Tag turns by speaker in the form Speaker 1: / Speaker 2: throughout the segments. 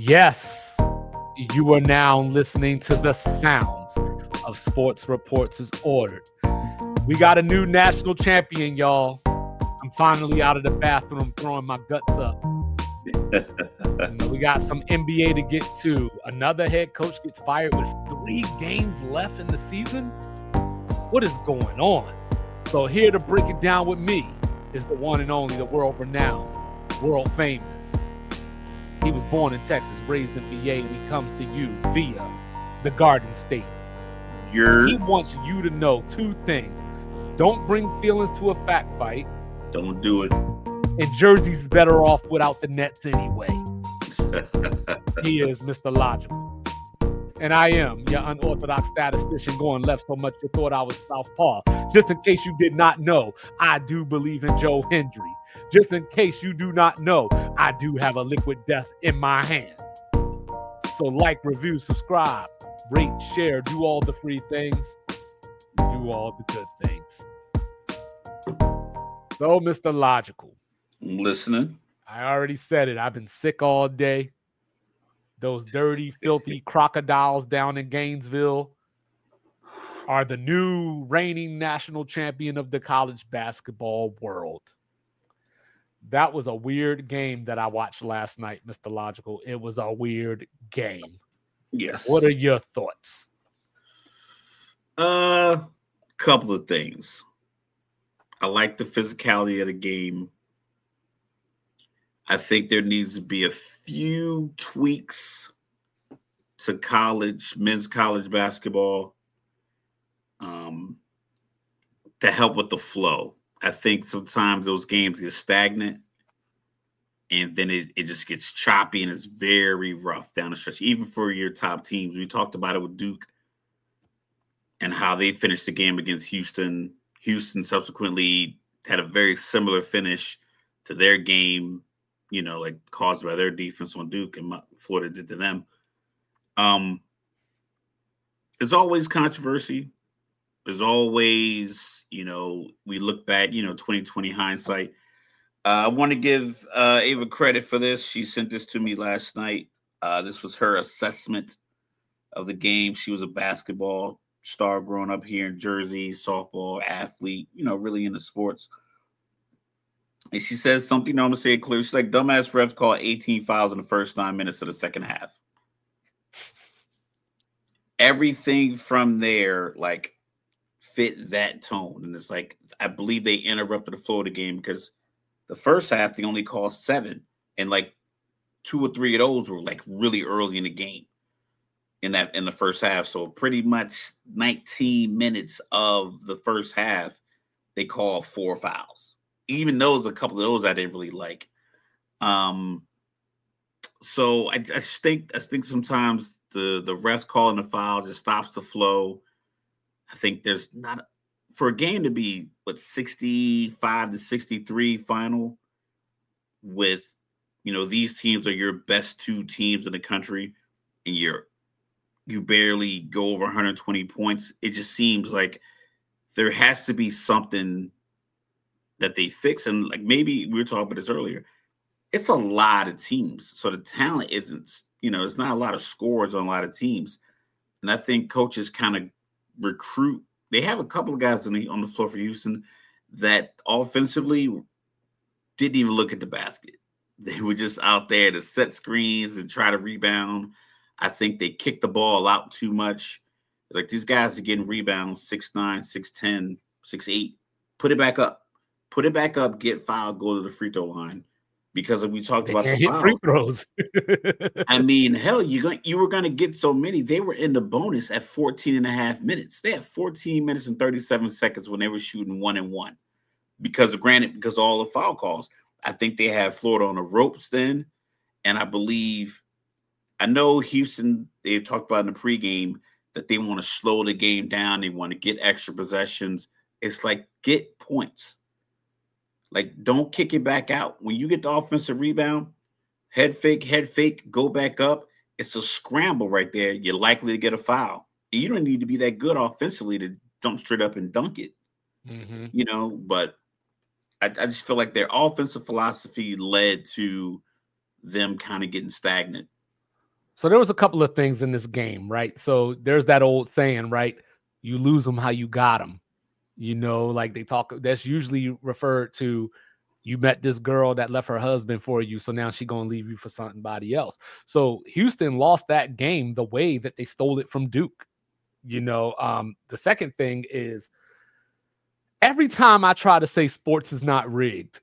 Speaker 1: Yes, you are now listening to the sounds of Sports Reports is Ordered. We got a new national champion, y'all. I'm finally out of the bathroom throwing my guts up. We got some NBA to get to. Another head coach gets fired with 3 games left in the season. What is going on? So here to break it down with me is the one and only, the world-renowned, world-famous. He was born in Texas, raised in VA, and he comes to you via the Garden State. He wants you to know 2 things. Don't bring feelings to a fact fight.
Speaker 2: Don't do it.
Speaker 1: And Jersey's better off without the Nets anyway. He is Mr. Logical. And I am your unorthodox statistician going left so much you thought I was southpaw. Just in case you did not know, I do believe in Joe Hendry. Just in case you do not know, I do have a liquid death in my hand. So like, review, subscribe, rate, share, do all the free things. Do all the good things. So, Mr. Logical.
Speaker 2: I'm listening.
Speaker 1: I already said it. I've been sick all day. Those dirty, filthy crocodiles down in Gainesville are the new reigning national champion of the college basketball world. That was a weird game that I watched last night, Mr. Logical. It was a weird game.
Speaker 2: Yes.
Speaker 1: What are your thoughts?
Speaker 2: Couple of things. I like the physicality of the game. I think there needs to be a few tweaks to men's college basketball, to help with the flow. I think sometimes those games get stagnant and then it just gets choppy and it's very rough down the stretch, even for your top teams. We talked about it with Duke and how they finished the game against Houston. Houston subsequently had a very similar finish to their game, like caused by their defense on Duke and Florida did to them. There's always controversy. There's always, we look back, 2020 hindsight. I want to give Ava credit for this. She sent this to me last night. This was her assessment of the game. She was a basketball star growing up here in Jersey, softball athlete, really into sports. And she says something, I'm going to say it clear. She's like, dumbass refs called 18 fouls in the first 9 minutes of the second half. Everything from there, fit that tone. And it's like, I believe they interrupted the flow of the game because the first half, they only called 7. And 2 or 3 of those were really early in the game in the first half. So pretty much 19 minutes of the first half, they called 4 fouls. Even those, a couple of those I didn't really like. So I think sometimes the refs calling the foul just stops the flow. I think there's not for a game to be 65-63 final with these teams are your best 2 teams in the country and you barely go over 120 points. It just seems like there has to be something that they fix. And maybe we were talking about this earlier. It's a lot of teams. So the talent isn't, it's not a lot of scores on a lot of teams. And I think coaches kind of recruit. They have a couple of guys on the floor for Houston that offensively didn't even look at the basket. They were just out there to set screens and try to rebound. I think they kicked the ball out too much. These guys are getting rebounds 6'9", 6'10", 6'8". Put it back up. Get fouled, go to the free throw line. Because we talked about the
Speaker 1: hit free throws.
Speaker 2: I mean, hell, you were going to get so many. They were in the bonus at 14 and a half minutes. They had 14 minutes and 37 seconds when they were shooting 1-1 because of all the foul calls. I think they had Florida on the ropes then. And I know Houston, they talked about in the pregame that they want to slow the game down. They want to get extra possessions. It's get points. Don't kick it back out. When you get the offensive rebound, head fake, go back up. It's a scramble right there. You're likely to get a foul. And you don't need to be that good offensively to jump straight up and dunk it. Mm-hmm. But I just feel like their offensive philosophy led to them kind of getting stagnant.
Speaker 1: So there was a couple of things in this game, right? So there's that old saying, right? You lose them how you got them. Like they talk, that's usually referred to, you met this girl that left her husband for you, so now she gonna leave you for somebody else. So Houston lost that game the way that they stole it from Duke. The second thing is, every time I try to say sports is not rigged,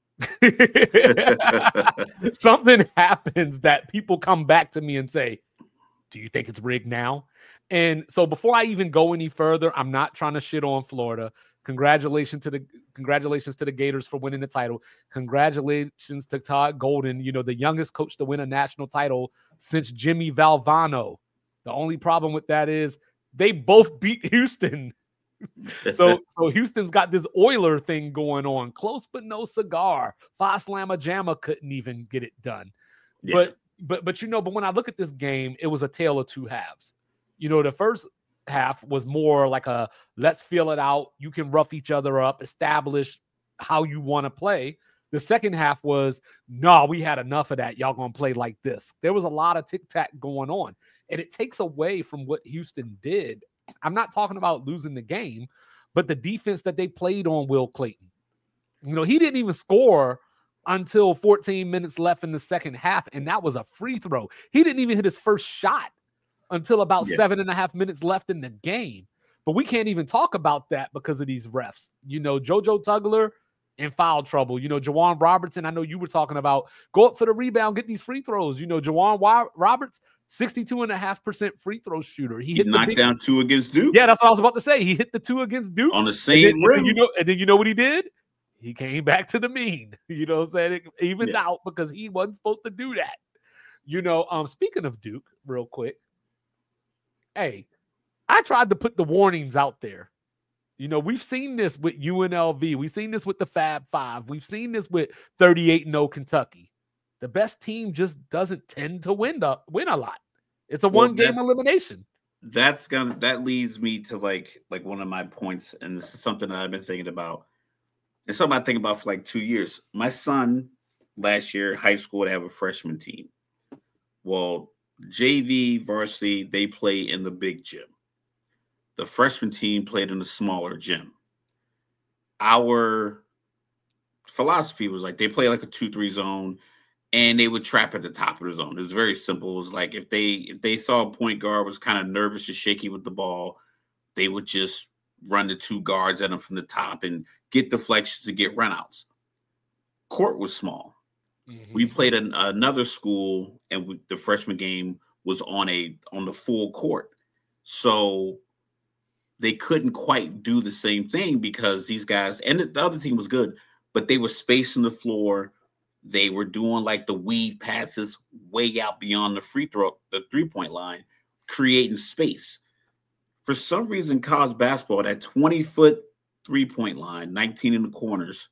Speaker 1: something happens that people come back to me and say, do you think it's rigged now? And so before I even go any further, I'm not trying to shit on Florida. Congratulations to the Gators for winning the title. Congratulations to Todd Golden, the youngest coach to win a national title since Jimmy Valvano. The only problem with that is they both beat Houston. So Houston's got this Oiler thing going on. Close but no cigar. Foslama Jama couldn't even get it done. Yeah. But when I look at this game, it was a tale of two halves. The first half was more like a let's feel it out. You can rough each other up, establish how you want to play. The second half was, no, we had enough of that. Y'all gonna play like this. There was a lot of tic-tac going on, and it takes away from what Houston did. I'm not talking about losing the game, but the defense that they played on Will Clayton. He didn't even score until 14 minutes left in the second half, and that was a free throw. He didn't even hit his first shot until about 7.5 minutes left in the game. But we can't even talk about that because of these refs. JoJo Tugler in foul trouble. Jawan Robertson, I know you were talking about, go up for the rebound, get these free throws. Jawan Roberts, 62.5% free throw shooter.
Speaker 2: He knocked down 2 against Duke.
Speaker 1: Yeah, that's what I was about to say. He hit the 2 against Duke.
Speaker 2: On the same rim.
Speaker 1: And then you know what he did? He came back to the mean. You know what I'm saying? It evened out because he wasn't supposed to do that. Speaking of Duke, real quick, hey, I tried to put the warnings out there. We've seen this with UNLV. We've seen this with the Fab Five. We've seen this with 38-0 Kentucky. The best team just doesn't tend to win a lot. It's a one-game elimination.
Speaker 2: That leads me to like one of my points, and this is something that I've been thinking about. It's something I think about for like 2 years. My son last year, high school, would have a freshman team. Well, JV varsity, they play in the big gym. The freshman team played in the smaller gym. Our philosophy was like they play like a 2-3 zone, and they would trap at the top of the zone. It was very simple. It was like if they saw a point guard was kind of nervous or shaky with the ball, they would just run the 2 guards at him from the top and get deflections to get runouts. Court was small. Mm-hmm. We played another school, and the freshman game was on the full court. So they couldn't quite do the same thing because these guys, and the other team was good, but they were spacing the floor. They were doing like the weave passes way out beyond the 3-point line, creating space. For some reason, college basketball, that 20-foot 3-point line, 19 in the corners,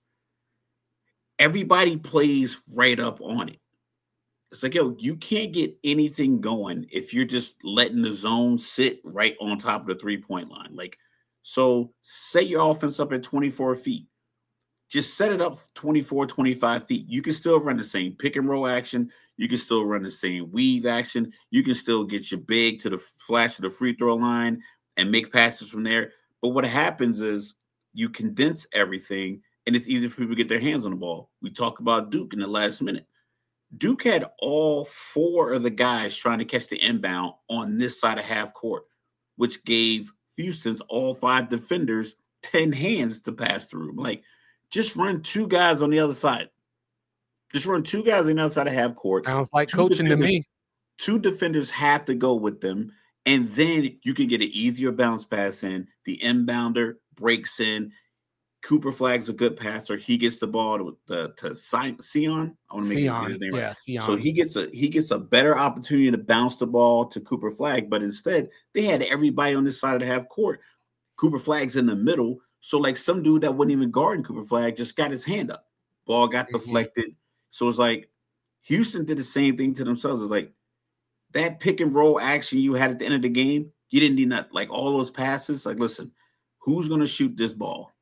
Speaker 2: everybody plays right up on it. It's like, you can't get anything going if you're just letting the zone sit right on top of the 3-point line. Like, so set your offense up at 24 feet. Just set it up 24, 25 feet. You can still run the same pick and roll action. You can still run the same weave action. You can still get your big to the flash of the free throw line and make passes from there. But what happens is you condense everything, and it's easy for people to get their hands on the ball. We talk about Duke in the last minute. Duke had all 4 of the guys trying to catch the inbound on this side of half court, which gave Houston's all 5 defenders 10 hands to pass through. Like, just run 2 guys on the other side. Just run 2 guys on the other side of half court.
Speaker 1: Sounds like coaching to me.
Speaker 2: 2 defenders have to go with them, and then you can get an easier bounce pass in. The inbounder breaks in. Cooper Flag's a good passer. He gets the ball to Sion. I want to make his name right. Sion. So he gets a better opportunity to bounce the ball to Cooper Flag, but instead they had everybody on this side of the half court. Cooper Flag's in the middle. So, like, some dude that wasn't even guarding Cooper Flag just got his hand up. Ball got deflected. So it's like Houston did the same thing to themselves. It's like that pick and roll action you had at the end of the game, you didn't need that. Like, all those passes, like, listen, who's going to shoot this ball?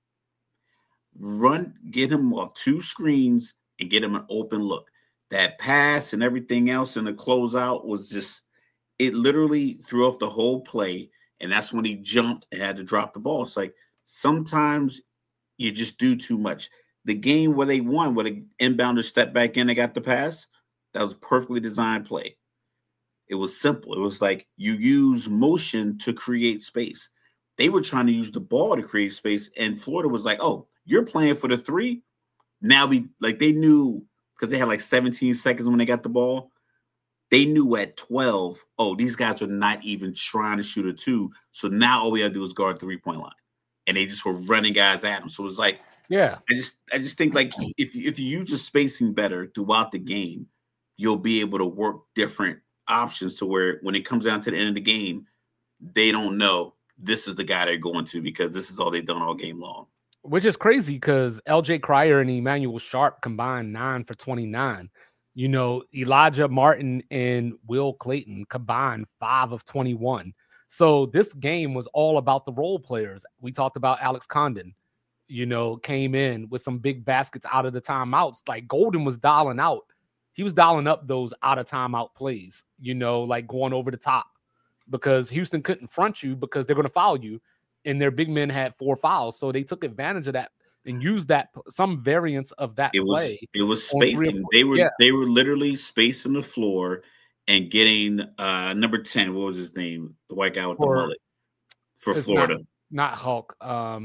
Speaker 2: Get him off 2 screens and get him an open look. That pass and everything else in the closeout was just it literally threw off the whole play, and that's when he jumped and had to drop the ball. It's like sometimes you just do too much. The game where they won, where the inbounder stepped back in and got the pass, that was a perfectly designed play. It was simple. It was like you use motion to create space. They were trying to use the ball to create space, and Florida was like, "Oh, you're playing for the 3." Now they knew because they had like 17 seconds when they got the ball. They knew at 12, oh, these guys are not even trying to shoot a 2. So now all we have to do is guard 3-point line. And they just were running guys at them. So it was like,
Speaker 1: yeah.
Speaker 2: I just think like if you use the spacing better throughout the game, you'll be able to work different options to where when it comes down to the end of the game, they don't know this is the guy they're going to because this is all they've done all game long.
Speaker 1: Which is crazy because LJ Cryer and Emmanuel Sharp combined 9 for 29. Elijah Martin and Will Clayton combined 5 of 21. So this game was all about the role players. We talked about Alex Condon, came in with some big baskets out of the timeouts. Like Golden was dialing out. He was dialing up those out of timeout plays, like going over the top because Houston couldn't front you because they're going to foul you. And their big men had 4 fouls. So they took advantage of that and used that some variance of that play.
Speaker 2: It was spacing. They were literally spacing the floor and getting number 10. What was his name? The white guy with the mullet for Florida.
Speaker 1: Not Hulk. I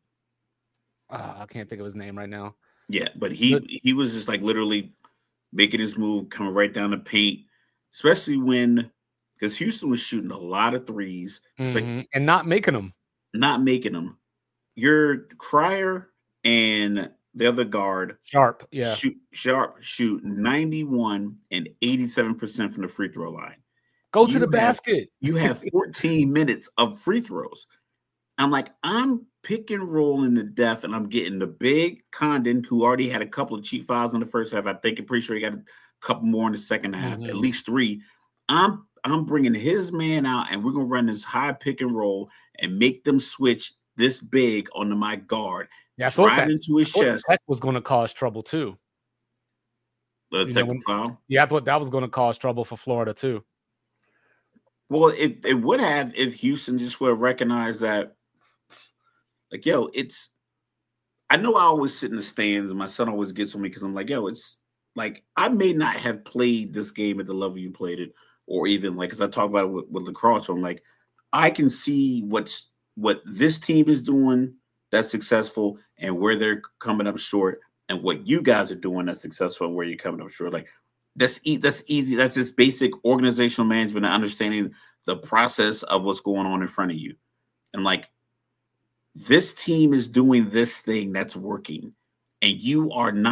Speaker 1: can't think of his name right now.
Speaker 2: Yeah, but he was just like literally making his move, coming right down the paint, especially because Houston was shooting a lot of threes
Speaker 1: and not making them.
Speaker 2: Your Cryer and the other guard
Speaker 1: Sharp
Speaker 2: shoot 91 and 87% from the free throw line.
Speaker 1: Go to the basket.
Speaker 2: You have 14 minutes of free throws. I'm pick and rolling to death, and I'm getting the big Condon, who already had a couple of cheap fouls in the first half. I'm pretty sure he got a couple more in the second half, at least 3. I'm bringing his man out, and we're gonna run this high pick and roll and make them switch this big onto my guard.
Speaker 1: Yeah, I thought
Speaker 2: into his chest.
Speaker 1: That was going to cause trouble too.
Speaker 2: The technical foul.
Speaker 1: Yeah, I thought that was going to cause trouble for Florida too.
Speaker 2: Well, it would have if Houston just would have recognized that. Like, I know I always sit in the stands, and my son always gets on me because I'm like, it's like I may not have played this game at the level you played it. Or even like, because I talk about it with lacrosse, so I'm like, I can see what this team is doing that's successful and where they're coming up short, and what you guys are doing that's successful and where you're coming up short. Like that's easy. That's just basic organizational management and understanding the process of what's going on in front of you. And like, this team is doing this thing that's working, and you're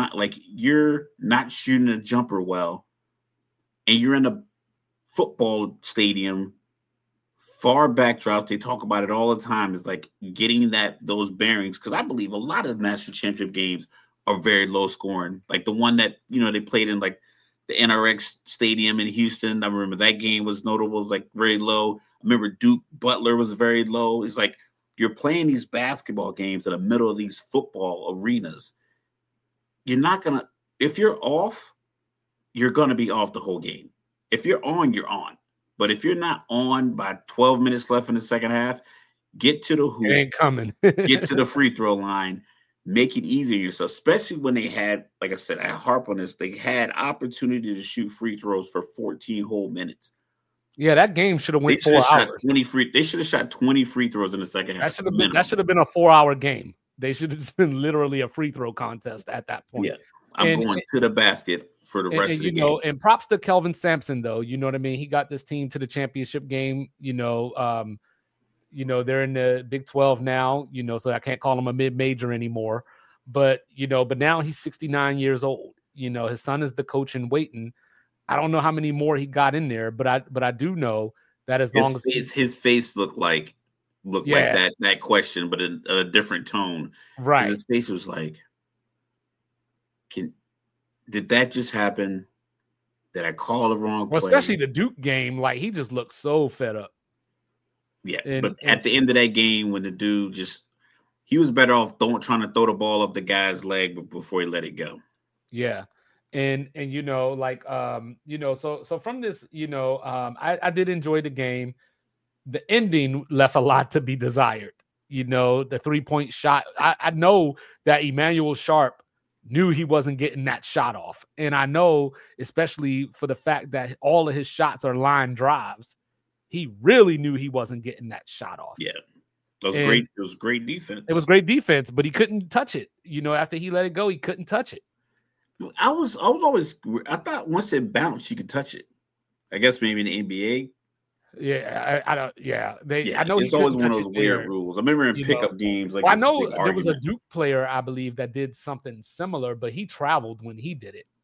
Speaker 2: not shooting a jumper well, and you're in a football stadium, far backdrops. They talk about it all the time. Is like getting those bearings, because I believe a lot of national championship games are very low scoring. Like the one that they played in like the NRX Stadium in Houston. I remember that game was notable. It was like very low. I remember Duke Butler was very low. It's like you're playing these basketball games in the middle of these football arenas. You're not gonna, if you're off, you're gonna be off the whole game. If you're on, you're on. But if you're not on by 12 minutes left in the second half, get to the hoop.
Speaker 1: It ain't coming.
Speaker 2: Get to the free throw line. Make it easier yourself, especially when they had, like I said, I harp on this, they had opportunity to shoot free throws for 14 whole minutes.
Speaker 1: Yeah, that game should have went 4 hours.
Speaker 2: They should have shot 20 free throws in the second half.
Speaker 1: That should have been a 4-hour game. They should have been literally a free throw contest at that point.
Speaker 2: Yeah, I'm going to the basket for the rest of the game.
Speaker 1: And props to Kelvin Sampson, though. You know what I mean? He got this team to the championship game. They're in the Big 12 now. So I can't call him a mid-major anymore. But now he's 69 years old. His son is the coach in waiting. I don't know how many more he got in there, but I do know that as long as
Speaker 2: his face looked like that question, but in a different tone.
Speaker 1: Right.
Speaker 2: His face was like, did that just happen? Did I call the wrong play?
Speaker 1: Especially the Duke game, like he just looked so fed up.
Speaker 2: Yeah, but at the end of that game, when the dude he was better off trying to throw the ball off the guy's leg before he let it go.
Speaker 1: Yeah. And so from this, I did enjoy the game. The ending left a lot to be desired. The 3-point shot. I know that Emmanuel Sharp knew he wasn't getting that shot off. And I know, especially for the fact that all of his shots are line drives, he really knew he wasn't getting that shot off.
Speaker 2: Yeah. It was great. It was great defense.
Speaker 1: It was great defense, but he couldn't touch it. After he let it go, he couldn't touch it.
Speaker 2: I thought once it bounced, you could touch it. I guess maybe in the NBA.
Speaker 1: Yeah, I don't. Yeah, I know
Speaker 2: it's always one of those weird rules. I remember in pickup games, like
Speaker 1: I know there was a Duke player, I believe, that did something similar, but he traveled when he did it.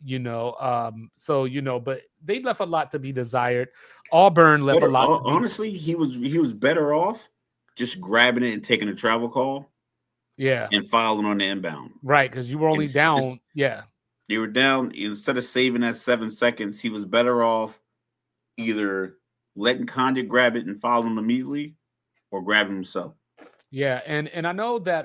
Speaker 1: But they left a lot to be desired. Auburn left a lot.
Speaker 2: Honestly, he was better off just grabbing it and taking a travel call.
Speaker 1: Yeah,
Speaker 2: and fouling on the inbound.
Speaker 1: Right, because you were only down.
Speaker 2: You were down. Instead of saving that 7 seconds, he was better off either letting Condit grab it and foul him immediately, or grab him himself.
Speaker 1: Yeah, and I know that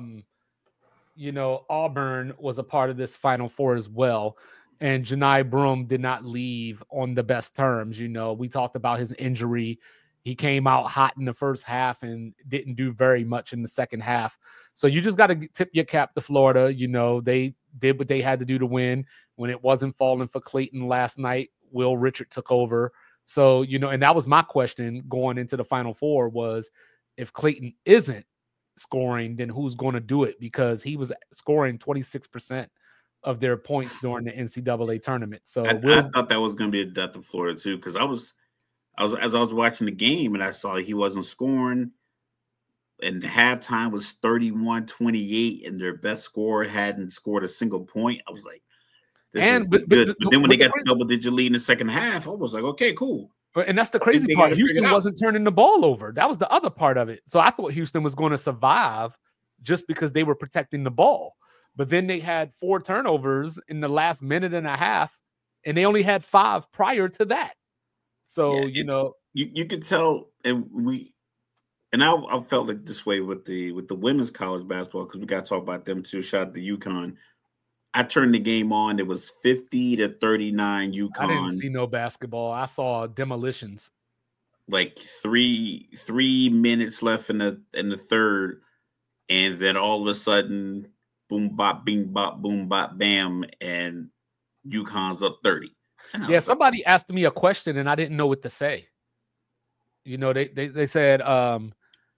Speaker 1: Auburn was a part of this Final Four as well, and Johni Broome did not leave on the best terms. We talked about his injury. He came out hot in the first half and didn't do very much in the second half. So you just got to tip your cap to Florida. They did what they had to do to win. When it wasn't falling for Clayton last night, Will Richard took over. So, and that was my question going into the Final Four was, if Clayton isn't scoring, then who's going to do it? Because he was scoring 26% of their points during the NCAA tournament. So
Speaker 2: I thought that was going to be a death of Florida too, because as I was watching the game and I saw he wasn't scoring, and the halftime was 31-28, and their best scorer hadn't scored a single point. I was like, But then when they got the double-digit lead in the second half, I was like, okay, cool.
Speaker 1: And that's the crazy part. Houston wasn't turning the ball over. That was the other part of it. So I thought Houston was going to survive just because they were protecting the ball. But then they had 4 turnovers in the last minute and a half, and they only had 5 prior to that. So,
Speaker 2: you could tell, and I felt like this way with the women's college basketball, because we got to talk about them too. Shout out to UConn. I turned the game on. It was 50-39 UConn.
Speaker 1: I didn't see no basketball. I saw demolitions.
Speaker 2: Like three minutes left in the third, and then all of a sudden, boom bop, bing bop, boom bop, bam, and UConn's up 30.
Speaker 1: Yeah, somebody asked me a question and I didn't know what to say. They said, and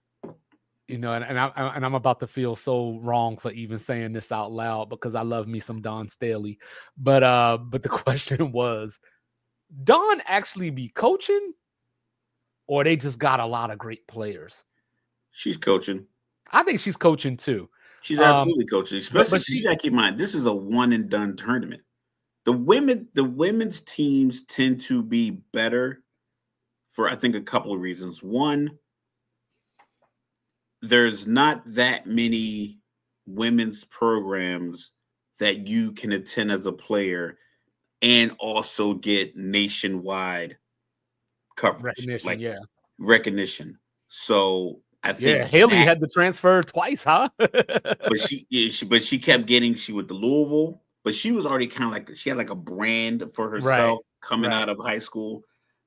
Speaker 1: I'm about to feel so wrong for even saying this out loud because I love me some Dawn Staley. But the question was, Dawn actually be coaching, or they just got a lot of great players?
Speaker 2: She's coaching.
Speaker 1: I think she's coaching too.
Speaker 2: She's absolutely coaching. Especially, you got to keep in mind, this is a one and done tournament. The women's teams tend to be better for, I think, a couple of reasons. One, there's not that many women's programs that you can attend as a player and also get nationwide coverage. Recognition. So I think
Speaker 1: Haley had to transfer twice, huh?
Speaker 2: but she kept getting, she went to Louisville, but she was already kind of like, she had like a brand for herself coming out of high school.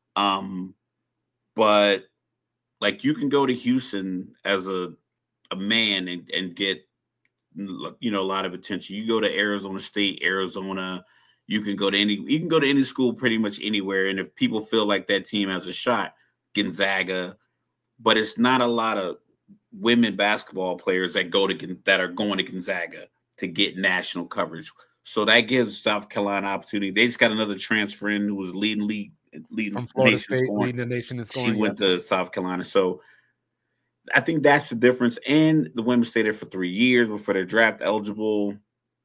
Speaker 2: But like, you can go to Houston as a man and get, a lot of attention. You go to Arizona State, Arizona, you can go to any school pretty much anywhere. And if people feel like that team has a shot, Gonzaga, but it's not a lot of women basketball players that are going to Gonzaga to get national coverage. So that gives South Carolina opportunity. They just got another transfer in who was leading
Speaker 1: from Florida State, leading the nation in scoring.
Speaker 2: She went to South Carolina. So I think that's the difference. And the women stayed there for 3 years before they're draft eligible.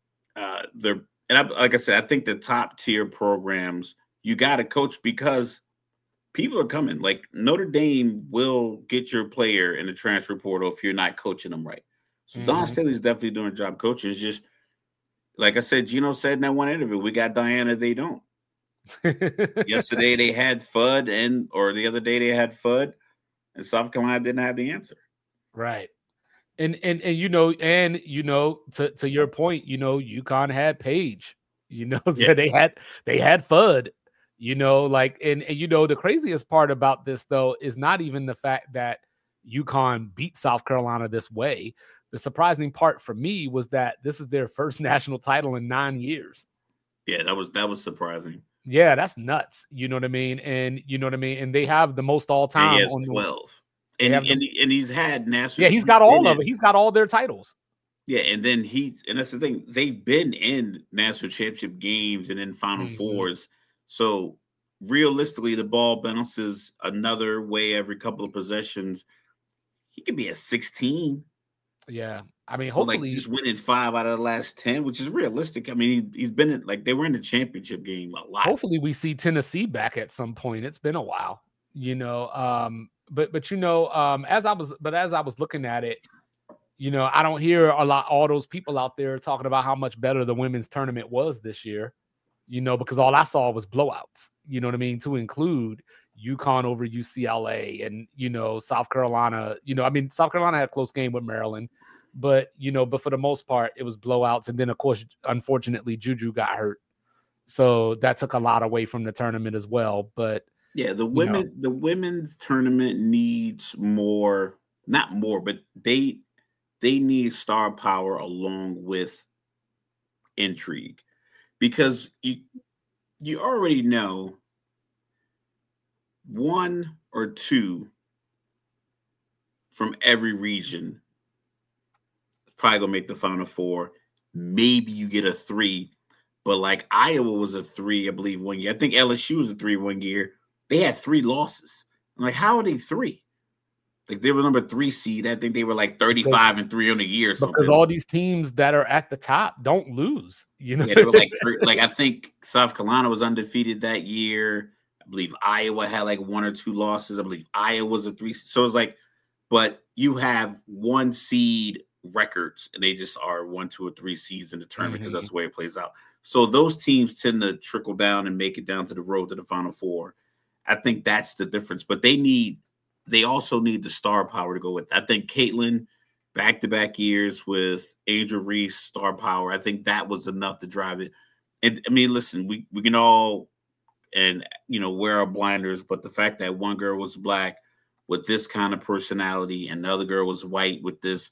Speaker 2: Like I said, I think the top tier programs, you got to coach because people are coming. Like, Notre Dame will get your player in the transfer portal if you're not coaching them right. So Dawn Staley's definitely doing a job coaching. It's just, like I said, Gino said in that one interview, we got Diana, they don't. Yesterday they had FUD, or the other day they had FUD, and South Carolina didn't have the answer.
Speaker 1: Right. And to your point, UConn had Paige. So they had FUD, like, and the craziest part about this though is not even the fact that UConn beat South Carolina this way. The surprising part for me was that this is their first national title in 9 years.
Speaker 2: Yeah, that was surprising.
Speaker 1: Yeah, that's nuts. You know what I mean? And and they have the most all time.
Speaker 2: He has 12. And he's had national.
Speaker 1: Yeah, he's got all of it. He's got all their titles.
Speaker 2: Yeah, and then and that's the thing. They've been in national championship games and in Final Fours. So realistically, the ball bounces another way every couple of possessions. He could be at 16.
Speaker 1: Yeah, I mean, hopefully,
Speaker 2: just winning 5 out of the last 10, which is realistic. I mean, he's been in, they were in the championship game a lot.
Speaker 1: Hopefully, we see Tennessee back at some point. It's been a while, But as I was looking at it, I don't hear all those people out there talking about how much better the women's tournament was this year. Because all I saw was blowouts. You know what I mean? To include UConn over UCLA and South Carolina. South Carolina had a close game with Maryland, but for the most part it was blowouts. And then of course, unfortunately, Juju got hurt, so that took a lot away from the tournament as well. But
Speaker 2: yeah, the women's tournament needs more, not more, but they need star power along with intrigue, because you already know one or two from every region probably gonna make the Final Four. Maybe you get a 3, but like Iowa was a 3, I believe, one year. I think LSU was a 3 one year. They had 3 losses. I'm like, how are they 3? Like, they were number 3 seed. I think they were like 35-3 on the year or something.
Speaker 1: Because all these teams that are at the top don't lose.
Speaker 2: Yeah, they were like I think South Carolina was undefeated that year. I believe Iowa had like 1 or 2 losses. I believe Iowa was a 3. So it's like, but you have 1 seed records, and they just are 1, 2, or 3 seeds in the tournament, because that's the way it plays out. So those teams tend to trickle down and make it down to the road to the Final Four. I think that's the difference. But they also need the star power to go with it. I think Caitlin, back-to-back years with Angel Reese, star power, I think that was enough to drive it. And I mean, listen, we can all wear our blinders, but the fact that one girl was black with this kind of personality and the other girl was white with this,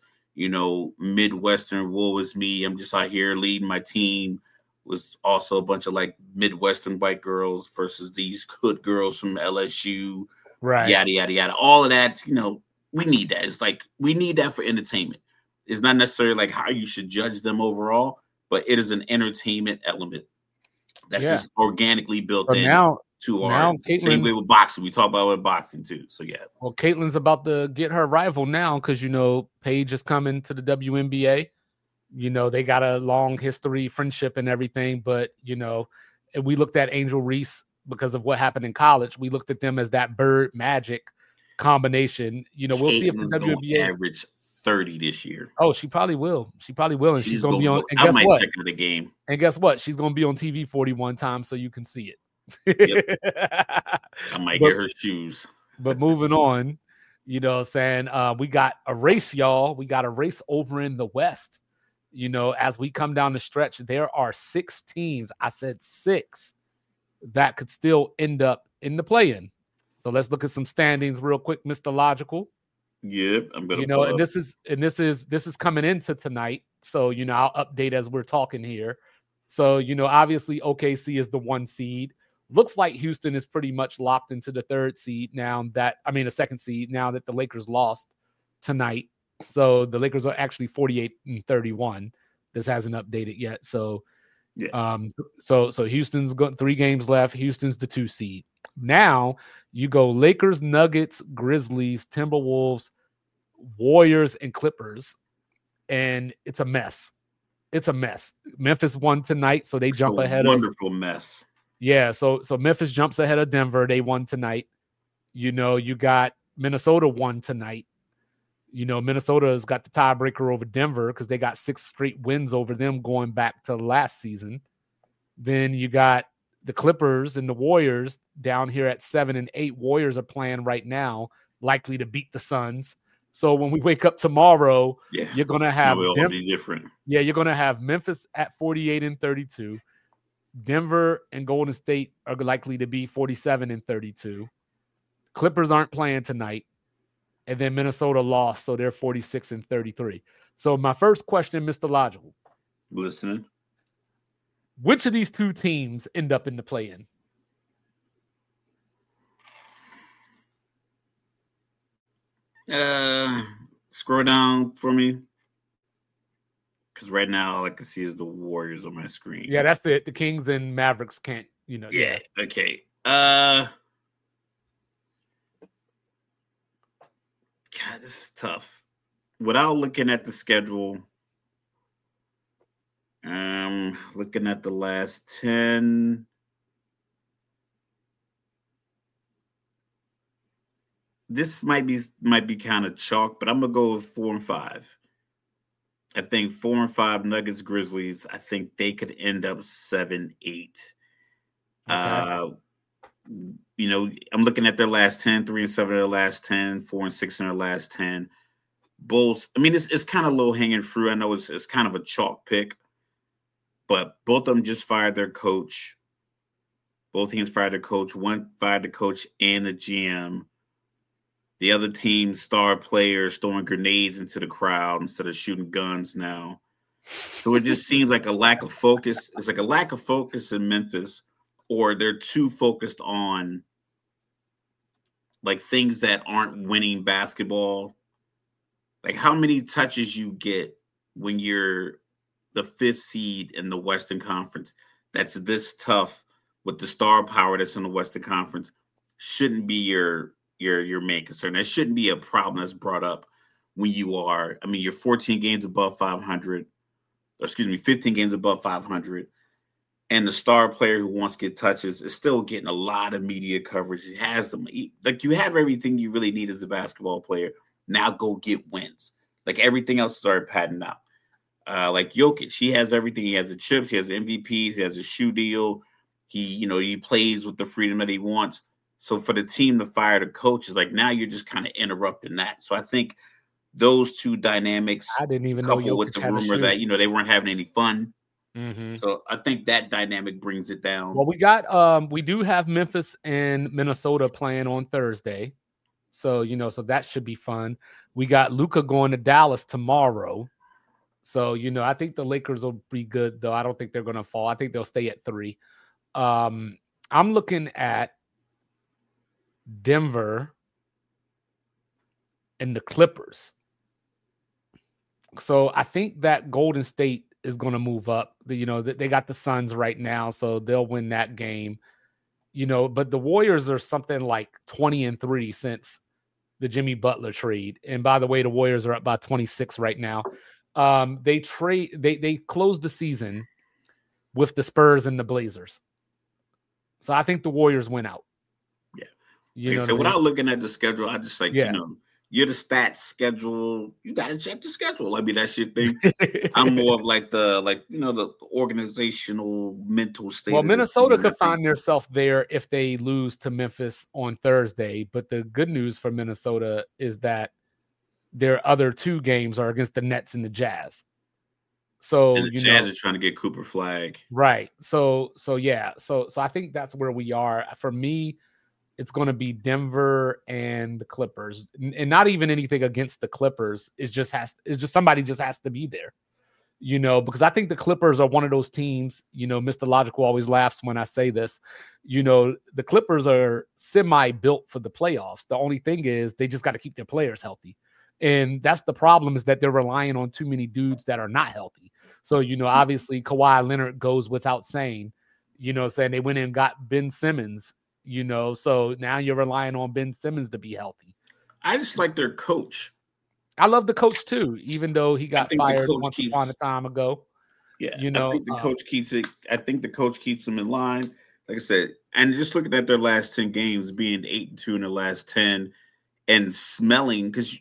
Speaker 2: Midwestern, woe is me, I'm just out here leading my team, was also a bunch of like Midwestern white girls versus these hood girls from LSU,
Speaker 1: right?
Speaker 2: Yada, yada, yada. All of that, we need that. It's like, we need that for entertainment. It's not necessarily like how you should judge them overall, but it is an entertainment element that's just organically built in to our same way with boxing. We talk about it with boxing too. So yeah.
Speaker 1: Well, Caitlin's about to get her rival now because Paige is coming to the WNBA. They got a long history, friendship, and everything. But and we looked at Angel Reese because of what happened in college. We looked at them as that Bird Magic combination. We'll see if the WNBA
Speaker 2: average 30 this year.
Speaker 1: Oh, she probably will. And she's going to be on. And
Speaker 2: I might check out the game.
Speaker 1: And guess what? She's going to be on TV 41 times so you can see it.
Speaker 2: Yep. I might get her shoes.
Speaker 1: But moving on, we got a race, y'all. We got a race over in the West. As we come down the stretch, there are 6 teams. I said 6 that could still end up in the play-in. So let's look at some standings real quick, Mr. Logical.
Speaker 2: Yep, I'm gonna.
Speaker 1: And this is coming into tonight. So I'll update as we're talking here. So obviously OKC is the 1 seed. Looks like Houston is pretty much locked into the 3rd seed now. The 2nd seed now that the Lakers lost tonight. So the Lakers are actually 48-31. This hasn't updated yet. So
Speaker 2: yeah.
Speaker 1: So Houston's got 3 games left. Houston's the 2 seed. Now you go Lakers, Nuggets, Grizzlies, Timberwolves, Warriors, and Clippers, and it's a mess. Memphis won tonight, so they jump ahead.
Speaker 2: Wonderful mess.
Speaker 1: Yeah, so Memphis jumps ahead of Denver. They won tonight. You got Minnesota won tonight. Minnesota has got the tiebreaker over Denver because they got 6 straight wins over them going back to last season. Then you got the Clippers and the Warriors down here at 7 and 8. Warriors are playing right now, likely to beat the Suns. So when we wake up tomorrow, you're gonna have
Speaker 2: it'll be different.
Speaker 1: Yeah, you're gonna have Memphis at 48-32. Denver and Golden State are likely to be 47 and 32. Clippers aren't playing tonight. And then Minnesota lost, so they're 46 and 33. So my first question, Mr. Logical.
Speaker 2: Listening.
Speaker 1: Which of these two teams end up in the play-in?
Speaker 2: Scroll down for me. Because right now, all I can see is the Warriors on my screen.
Speaker 1: Yeah, that's the Kings and Mavericks can't,
Speaker 2: Yeah. Okay. God, this is tough. Without looking at the schedule, looking at the last 10. This might be kind of chalk, but I'm gonna go with 4 and 5. I think 4 and 5 Nuggets Grizzlies. I think they could end up 7-8.
Speaker 1: Okay.
Speaker 2: I'm looking at their last 10, 3 and 7 of their last 10, 4 and 6 in their last 10. Both, I mean, it's kind of low hanging fruit. I know it's kind of a chalk pick, but both of them just fired their coach. Both teams fired their coach. One fired the coach and the GM. The other team's star players throwing grenades into the crowd instead of shooting guns now. So it just seems like a lack of focus. It's like a lack of focus in Memphis, or they're too focused on like things that aren't winning basketball. Like how many touches you get when you're the 5th seed in the Western Conference that's this tough with the star power that's in the Western Conference shouldn't be your main concern. That shouldn't be a problem that's brought up when you're 14 games above 500, 15 games above 500. And the star player who wants to get touches is still getting a lot of media coverage. He has them. You have everything you really need as a basketball player. Now go get wins. Like everything else is already padding out. Like Jokic, he has everything. He has the chips. He has the MVPs. He has a shoe deal. He plays with the freedom that he wants. So for the team to fire the coach is like now you're just kind of interrupting that. So I think those two dynamics,
Speaker 1: I didn't even know Jokic
Speaker 2: with the
Speaker 1: had a
Speaker 2: rumor
Speaker 1: shoe.
Speaker 2: that they weren't having any fun.
Speaker 1: Mm-hmm.
Speaker 2: So I think that dynamic brings it down.
Speaker 1: Well, we do have Memphis and Minnesota playing on Thursday. So, so that should be fun. We got Luka going to Dallas tomorrow. So, I think the Lakers will be good, though. I don't think they're going to fall. I think they'll stay at 3. I'm looking at Denver and the Clippers. So I think that Golden State is going to move up. They got the Suns right now, so they'll win that game. But the Warriors are something like 20-3 since the Jimmy Butler trade. And by the way, the Warriors are up by 26 right now. They closed the season with the Spurs and the Blazers. So I think the Warriors win out.
Speaker 2: Yeah. Without looking at the schedule, I just you're the stats schedule. You got to check the schedule. I mean, that's your thing. I'm more of the organizational mental state.
Speaker 1: Well, Minnesota could find themselves there if they lose to Memphis on Thursday. But the good news for Minnesota is that their other 2 games are against the Nets and the Jazz. So
Speaker 2: and the Jazz are trying to get Cooper Flag.
Speaker 1: Right. So yeah. So I think that's where we are. For me, it's going to be Denver and the Clippers, and not even anything against the Clippers. It's just somebody just has to be there, because I think the Clippers are one of those teams, Mr. Logical always laughs when I say this, the Clippers are semi-built for the playoffs. The only thing is they just got to keep their players healthy. And that's the problem, is that they're relying on too many dudes that are not healthy. So, obviously Kawhi Leonard goes without saying, saying they went and got Ben Simmons, so now you're relying on Ben Simmons to be healthy.
Speaker 2: I just like their coach.
Speaker 1: I love the coach too, even though he got fired once upon a time ago.
Speaker 2: Yeah, I think the coach keeps it. I think the coach keeps them in line. Like I said, and just looking at their last 10 games, being 8-2 in the last 10, and smelling, because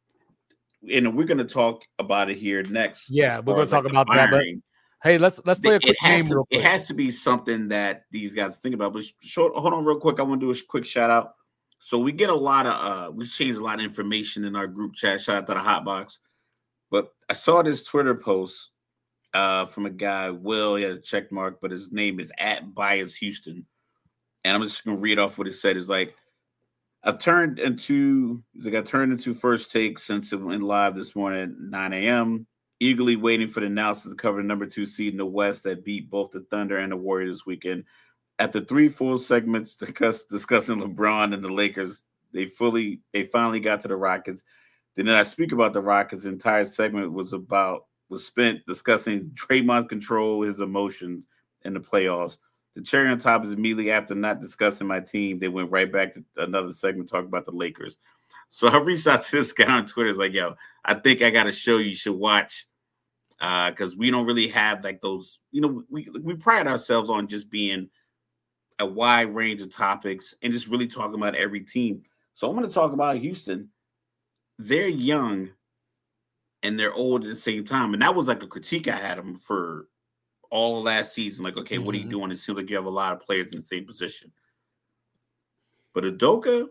Speaker 2: we're going to talk about it here next.
Speaker 1: Yeah, we're going to talk about that. But hey, let's play a quick game real quick.
Speaker 2: It has to be something that these guys think about. But hold on real quick. I want to do a quick shout out. So we get a lot of we changed a lot of information in our group chat. Shout out to the Hot Box. But I saw this Twitter post from a guy, Will. He had a check mark, but his name is @BiasHouston. And I'm just gonna read off what he said. It's like, I turned into first take since it went live this morning at 9 a.m. Eagerly waiting for the announcers to cover the number 2 seed in the West that beat both the Thunder and the Warriors this weekend. After 3 full segments discussing LeBron and the Lakers, they finally got to the Rockets. Then I speak about the Rockets. The entire segment was spent discussing Draymond's control, his emotions in the playoffs. The cherry on top is immediately after not discussing my team, they went right back to another segment talking about the Lakers. So I reached out to this guy on Twitter. It's like, yo, I think I got a show you should watch because we don't really have like those, we pride ourselves on just being a wide range of topics and just really talking about every team. So I'm going to talk about Houston. They're young and they're old at the same time. And that was like a critique I had them for all of last season. Like, okay, what are you doing? It seems like you have a lot of players in the same position. But Udoka,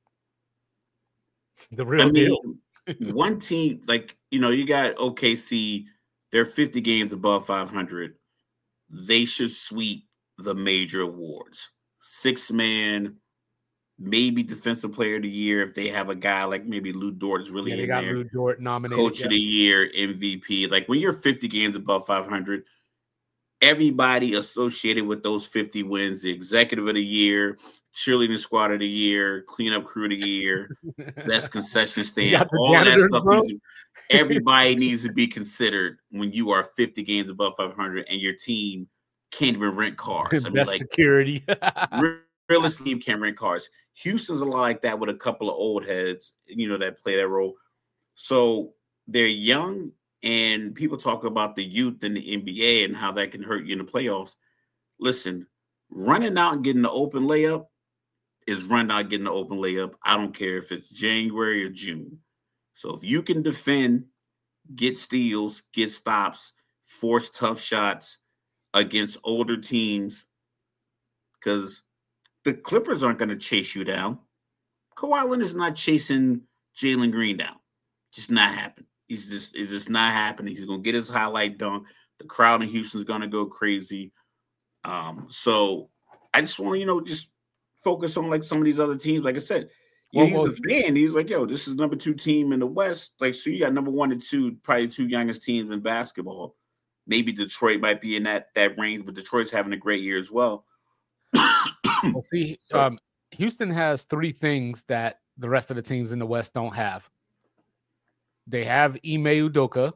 Speaker 1: the real deal.
Speaker 2: One team, like, you got OKC, they're 50 games above 500. They should sweep the major awards. 6-man, maybe defensive player of the year if they have a guy like maybe Lou Dort is really in there.
Speaker 1: Lou Dort nominated.
Speaker 2: Coach of the year, MVP. Like when you're 50 games above 500, everybody associated with those 50 wins, the executive of the year, cheerleading squad of the year, cleanup crew of the year, best concession stand, all that stuff. Everybody needs to be considered when you are 50 games above 500 and your team can't even rent cars. I mean,
Speaker 1: best security.
Speaker 2: Realistically, you can't rent cars. Houston's a lot like that with a couple of old heads, that play that role. So they're young, and people talk about the youth in the NBA and how that can hurt you in the playoffs. Listen, running out and getting the open layup is running out and getting the open layup. I don't care if it's January or June. So if you can defend, get steals, get stops, force tough shots against older teams, because the Clippers aren't going to chase you down. Kawhi Leonard's not chasing Jalen Green down. Just not happening. It's just not happening. He's going to get his highlight dunk. The crowd in Houston's going to go crazy. So I just want to, just focus on like some of these other teams. Like I said, he's a fan. He's like, yo, this is number 2 team in the West. Like, so you got number 1 and 2, probably 2 youngest teams in basketball. Maybe Detroit might be in that range, but Detroit's having a great year as well.
Speaker 1: Well, see, Houston has 3 things that the rest of the teams in the West don't have. They have Ime Udoka,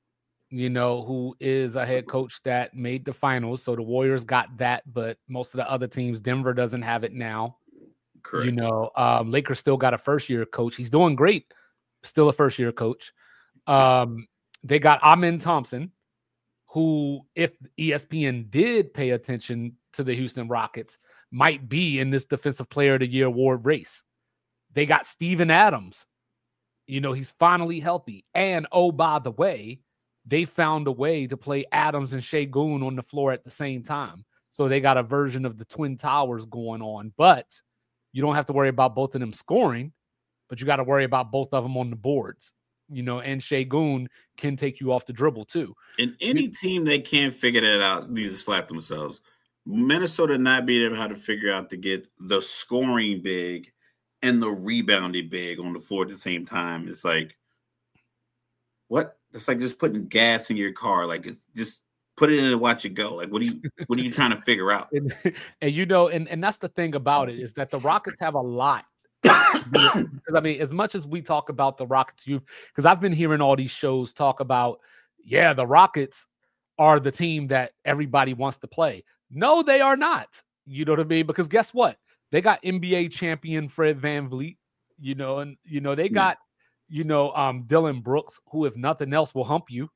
Speaker 1: who is a head coach that made the finals. So the Warriors got that, but most of the other teams, Denver doesn't have it now.
Speaker 2: Correct.
Speaker 1: Lakers still got a first-year coach. He's doing great. Still a first-year coach. They got Amen Thompson, who, if ESPN did pay attention to the Houston Rockets, might be in this Defensive Player of the Year award race. They got Steven Adams. He's finally healthy. And, oh, by the way, they found a way to play Adams and Şengün on the floor at the same time. So they got a version of the Twin Towers going on. But you don't have to worry about both of them scoring, but you got to worry about both of them on the boards. And Şengün can take you off the dribble too.
Speaker 2: And any team that can't figure that out needs to slap themselves. Minnesota not being able to figure out to get the scoring big and the rebounding big on the floor at the same time. It's like, what? It's like just putting gas in your car. Like, it's just put it in and watch it go. Like, what are you trying to figure out?
Speaker 1: And that's the thing about it, is that the Rockets have a lot. Because I mean, as much as we talk about the Rockets youth, because I've been hearing all these shows talk about, the Rockets are the team that everybody wants to play. No, they are not. You know what I mean? Because guess what? They got NBA champion Fred VanVleet, they got, Dylan Brooks, who, if nothing else, will hump you,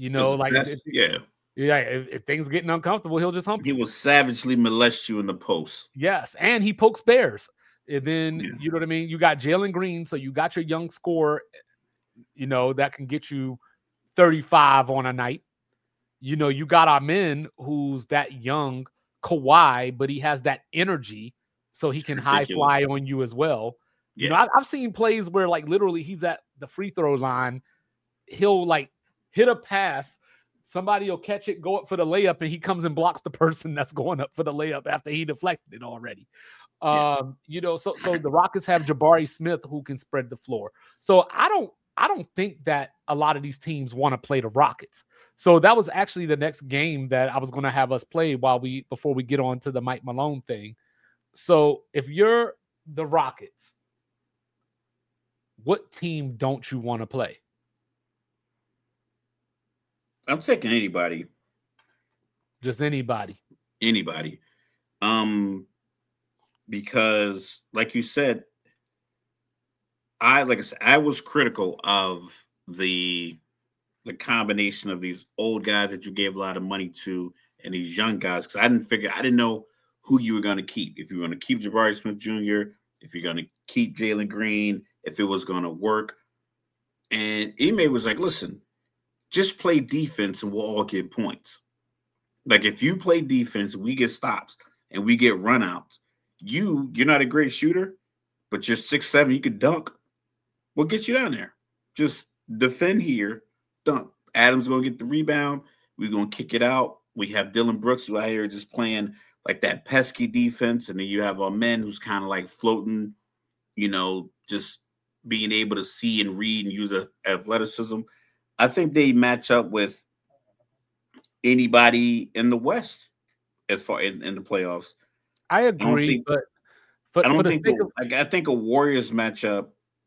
Speaker 1: if things getting uncomfortable, he'll just hump you.
Speaker 2: He will savagely molest you in the post.
Speaker 1: Yes. And he pokes bears. And then, you know what I mean? You got Jalen Green. So you got your young scorer, that can get you 35 on a night. You got Amen, who's that young Kawhi, but he has that energy, so he can high fly on you as well. Yeah. I've seen plays where, like, literally he's at the free throw line. He'll, like, hit a pass, somebody will catch it, go up for the layup, and he comes and blocks the person that's going up for the layup after he deflected it already. You know, so the Rockets have Jabari Smith who can spread the floor. So I don't think that a lot of these teams want to play the Rockets. So that was actually the next game that I was going to have us play before we get on to the Mike Malone thing. So if you're the Rockets, what team don't you want to play?
Speaker 2: I'm taking anybody.
Speaker 1: Just anybody.
Speaker 2: Anybody. Because like you said, I was critical of the combination of these old guys that you gave a lot of money to and these young guys, because I didn't know who you were going to keep. If you were going to keep Jabari Smith Jr., if you're going to keep Jalen Green, if it was going to work. And Ime was like, listen, just play defense and we'll all get points. Like if you play defense, we get stops and we get runouts. You're not a great shooter, but you're 6'7", you could dunk. We'll get you down there. Just defend here, dunk. Adams going to get the rebound. We're going to kick it out. We have Dylan Brooks who out here just playing like that pesky defense. And then you have our men who's kind of like floating, you know, just being able to see and read and use athleticism. I think they match up with anybody in the West as far in the playoffs.
Speaker 1: I agree, but
Speaker 2: I think a Warriors matchup.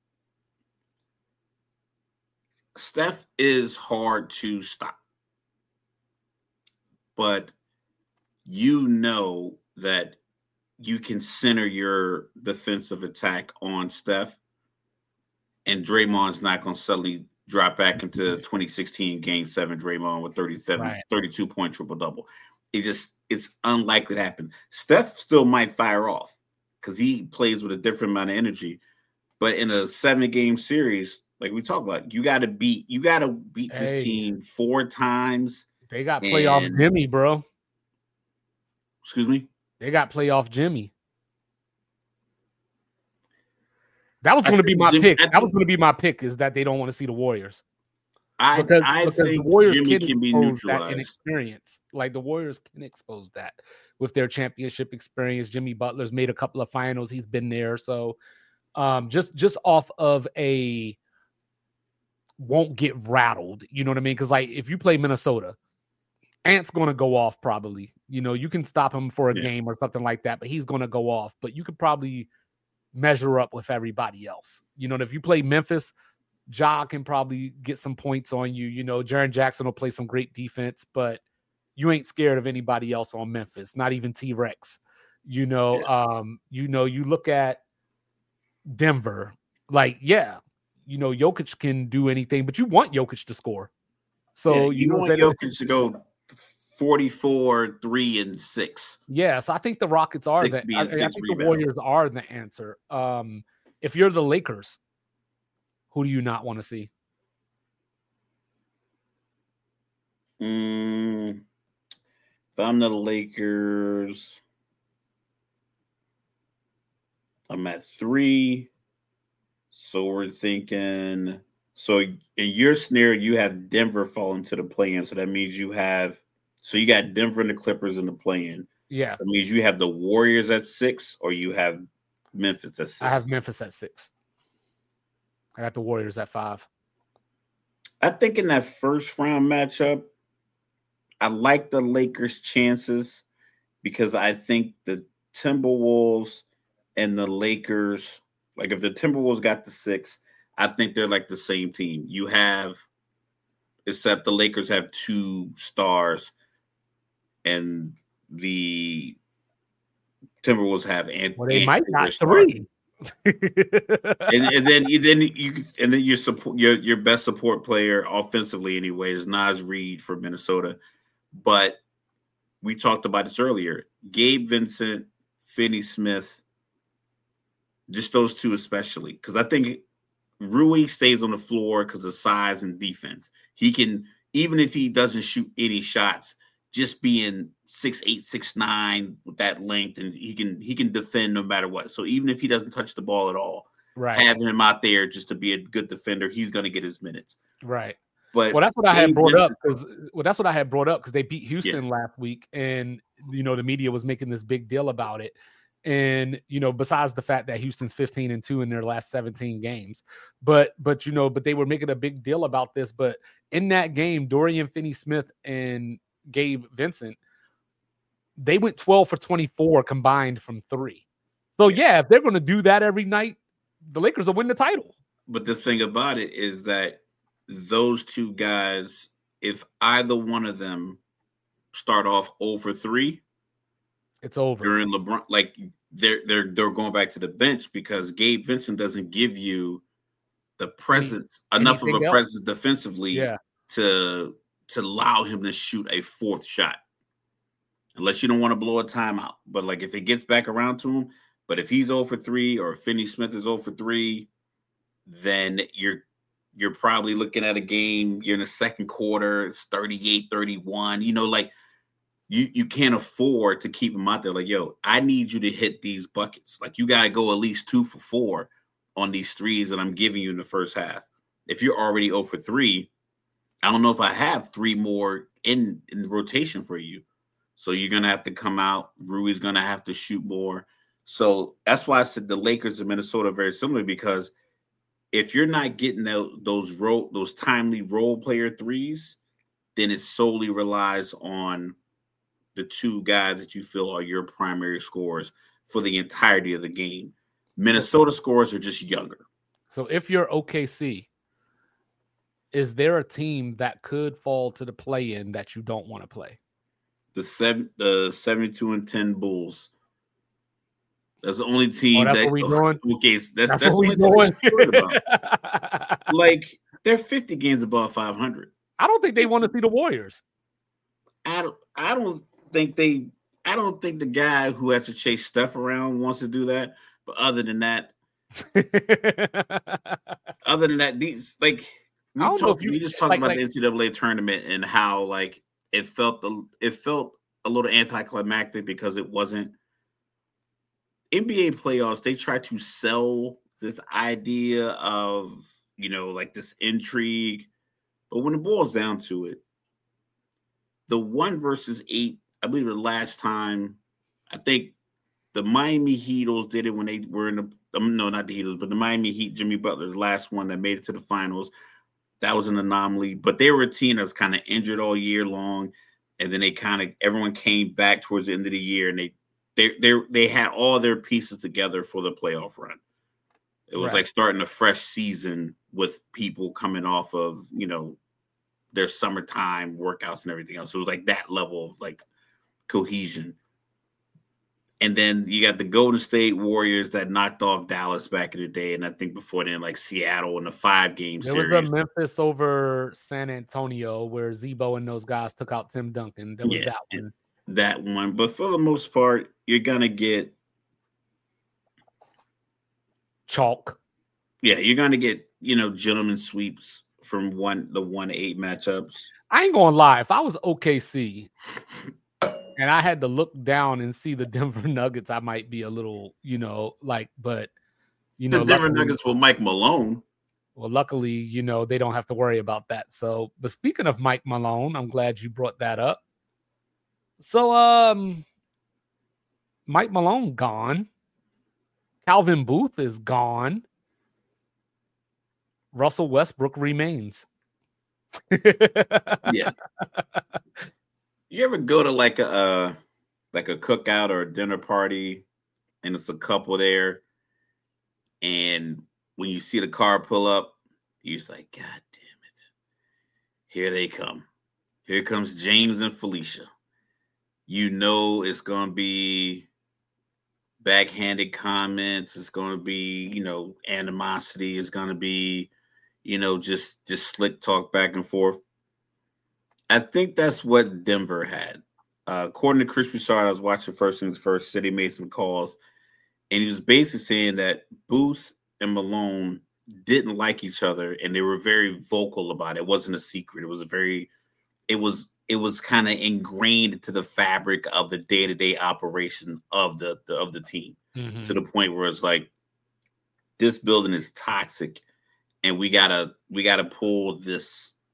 Speaker 2: Steph is hard to stop, but you know that you can center your defensive attack on Steph, and Draymond's not going to suddenly drop back into 2016 Game 7 Draymond with 32-point triple-double. It's unlikely to happen. Steph still might fire off because he plays with a different amount of energy. But in a 7-game series, like we talked about, you got to beat this team 4 times.
Speaker 1: They got playoff Jimmy, bro.
Speaker 2: Excuse me?
Speaker 1: They got playoff Jimmy. That was going to be my pick. That was going to be my pick, is that they don't want to see the Warriors. Because think the Warriors Jimmy can be neutralized. That inexperience. Like the Warriors can expose that with their championship experience. Jimmy Butler's made a couple of finals. He's been there. So just off of a won't get rattled. You know what I mean? Because like if you play Minnesota, Ant's going to go off probably. You know, you can stop him for a game or something like that, but he's going to go off. But you could probably measure up with everybody else. You know, and if you play Memphis, Ja can probably get some points on you. You know, Jaren Jackson will play some great defense, but you ain't scared of anybody else on Memphis, not even T-Rex. You know, you look at Denver, like, you know, Jokic can do anything, but you want Jokic to score. So
Speaker 2: you want Jokic to go 44, 3, and 6.
Speaker 1: Yeah, so I think the Rockets are I think the Warriors are the answer. If you're the Lakers, who do you not want to see?
Speaker 2: If I'm the Lakers, I'm at 3. So we're thinking. So in your scenario, you have Denver falling to the play-in. So that means you got Denver and the Clippers in the play-in.
Speaker 1: Yeah.
Speaker 2: That means you have the Warriors at 6, or you have Memphis at 6.
Speaker 1: I have Memphis at 6. I got the Warriors at 5.
Speaker 2: I think in that first round matchup, I like the Lakers' chances because I think the Timberwolves and the Lakers, like if the Timberwolves got the 6, I think they're like the same team. You have, except the Lakers have 2 stars and the Timberwolves have
Speaker 1: they might not 3.
Speaker 2: and then your support your best support player offensively anyway is Naz Reid for Minnesota. But we talked about this earlier. Gabe Vincent, Finney Smith, just those 2 especially, because I think Rui stays on the floor because of size and defense. He can, even if he doesn't shoot any shots, just being 6'8", 6'9" with that length, and he can defend no matter what. So even if he doesn't touch the ball at all, having him out there just to be a good defender, he's going to get his minutes.
Speaker 1: Right.
Speaker 2: But
Speaker 1: well, that's what I had
Speaker 2: Gabe
Speaker 1: brought up
Speaker 2: Vincent-
Speaker 1: because they beat Houston last week, and the media was making this big deal about it. And besides the fact that Houston's 15-2 in their last 17 games, but they were making a big deal about this. But in that game, Dorian Finney-Smith and Gabe Vincent, they went 12 for 24 combined from 3. So if they're going to do that every night, the Lakers will win the title.
Speaker 2: But the thing about it is that those two guys, if either one of them start off 0 for 3,
Speaker 1: it's over.
Speaker 2: During LeBron, like they're going back to the bench because Gabe Vincent doesn't give you the presence enough of a presence defensively to allow him to shoot a fourth shot. Unless you don't want to blow a timeout. But like if it gets back around to him, but if he's 0 for 3 or Finney-Smith is 0 for 3, then you're probably looking at a game, you're in the second quarter, it's 38-31. Like you can't afford to keep him out there. Like, yo, I need you to hit these buckets. Like you gotta go at least 2 for 4 on these threes that I'm giving you in the first half. If you're already 0 for 3, I don't know if I have 3 more in rotation for you. So you're going to have to come out. Rui's going to have to shoot more. So that's why I said the Lakers and Minnesota are very similar, because if you're not getting those timely role player threes, then it solely relies on the two guys that you feel are your primary scorers for the entirety of the game. Minnesota scorers are just younger.
Speaker 1: So if you're OKC, is there a team that could fall to the play-in that you don't want to play?
Speaker 2: The 72-10 Bulls. That's the only team
Speaker 1: that's what we doing.
Speaker 2: Okay, that's what we doing. About. Like they're 50 games above 500.
Speaker 1: I don't think they want to see the Warriors.
Speaker 2: I don't think the guy who has to chase Steph around wants to do that. But other than that, these like we just talked about the NCAA tournament and how like it felt a little anticlimactic because it wasn't NBA playoffs. They try to sell this idea of, like this intrigue. But when it boils down to it, the 1 versus 8, I believe the last time, I think the Miami Heatles did it when they were in no, not the Heatles, but the Miami Heat, Jimmy Butler's last one that made it to the finals. That was an anomaly, but they were a team that was kind of injured all year long. And then everyone came back towards the end of the year and they had all their pieces together for the playoff run. It was like starting a fresh season with people coming off of, their summertime workouts and everything else. It was like that level of like cohesion. And then you got the Golden State Warriors that knocked off Dallas back in the day. And I think before then, like Seattle in the 5-game series.
Speaker 1: There was a Memphis over San Antonio where Zebo and those guys took out Tim Duncan. There was that one.
Speaker 2: That one. But for the most part, you're going to get
Speaker 1: chalk.
Speaker 2: Yeah, you're going to get, gentleman sweeps from the 1-8 matchups.
Speaker 1: I ain't going to lie. If I was OKC and I had to look down and see the Denver Nuggets, I might be a little, but
Speaker 2: the Denver Nuggets with Mike Malone.
Speaker 1: Well, luckily, they don't have to worry about that. So, but speaking of Mike Malone, I'm glad you brought that up. So, Mike Malone gone. Calvin Booth is gone. Russell Westbrook remains.
Speaker 2: Yeah. You ever go to like a cookout or a dinner party and it's a couple there, and when you see the car pull up, you're just like, God damn it. Here they come. Here comes James and Felicia. It's going to be backhanded comments. It's going to be, animosity. It's going to be, just slick talk back and forth. I think that's what Denver had. According to Chris Broussard, I was watching First Things First. Said he made some calls, and he was basically saying that Booth and Malone didn't like each other, and they were very vocal about it. It wasn't a secret. It was kind of ingrained into the fabric of the day-to-day operation of the team, to the point where it's like, this building is toxic, and we gotta pull this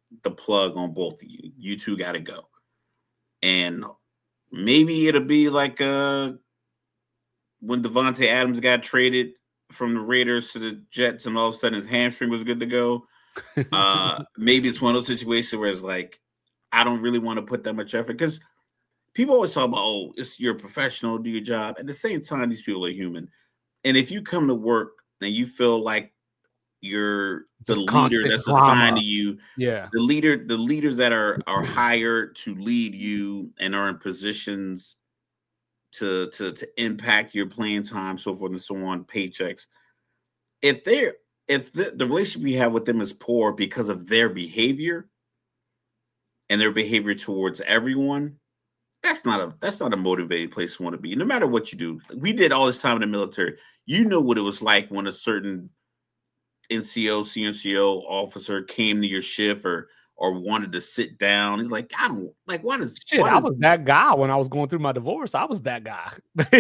Speaker 2: the plug on both of you. You two got to go. And maybe it'll be like when Devontae Adams got traded from the Raiders to the Jets and all of a sudden his hamstring was good to go. Maybe it's one of those situations where it's like, I don't really want to put that much effort because people always talk about, oh, you're a professional, do your job. At the same time, these people are human. And if you come to work and you feel like you're the leader that's assigned to you, the leaders that are hired to lead you and are in positions to impact your playing time, so forth and so on, paychecks. If the relationship you have with them is poor because of their behavior and their behavior towards everyone, that's not a motivated place to want to be. No matter what you do, we did all this time in the military. You know what it was like when a certain NCO, CNCO officer came to your shift or wanted to sit down. He's like, I don't like, what is shit?
Speaker 1: I was that guy when I was going through my divorce. I was that guy.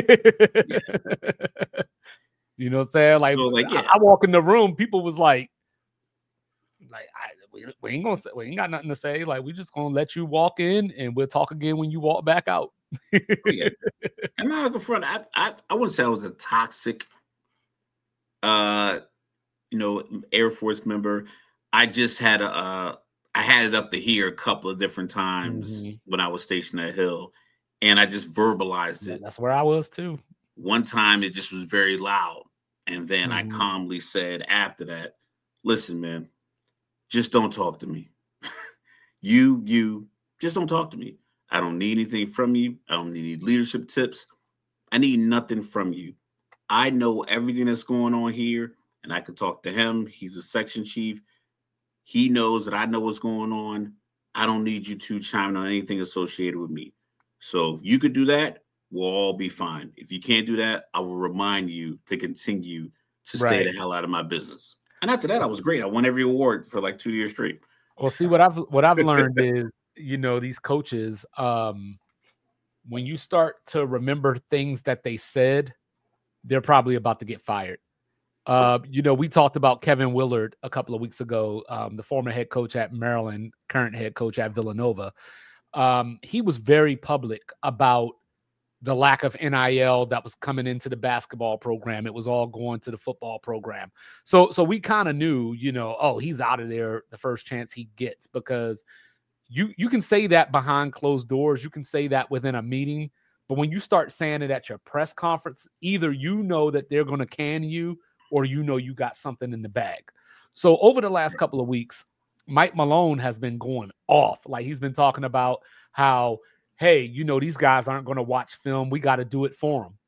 Speaker 1: You know what I'm saying? Like, I walk in the room, people was like we ain't got nothing to say. Like, we just gonna let you walk in and we'll talk again when you walk back out.
Speaker 2: And not the front. I wouldn't say I was a toxic Air Force member. I just had I had it up to here a couple of different times when I was stationed at Hill, and I just verbalized it.
Speaker 1: That's where I was too.
Speaker 2: One time it just was very loud, and then I calmly said after that, listen, man, just don't talk to me. you just don't talk to me. I don't need anything from you. I don't need leadership tips. I need nothing from you. I know everything that's going on here, and I can talk to him. He's a section chief. He knows that I know what's going on. I don't need you to chime on anything associated with me. So if you could do that, we'll all be fine. If you can't do that, I will remind you to continue to stay the hell out of my business. And after that, I was great. I won every award for like 2 years straight.
Speaker 1: Well, see, what I've learned is, these coaches, when you start to remember things that they said, they're probably about to get fired. We talked about Kevin Willard a couple of weeks ago, the former head coach at Maryland, current head coach at Villanova. He was very public about the lack of NIL that was coming into the basketball program. It was all going to the football program. So we kind of knew, he's out of there the first chance he gets, because you can say that behind closed doors. You can say that within a meeting. But when you start saying it at your press conference, either you know that they're going to can you, or you got something in the bag. So over the last couple of weeks, Mike Malone has been going off. Like, he's been talking about how, hey, these guys aren't going to watch film. We got to do it for them.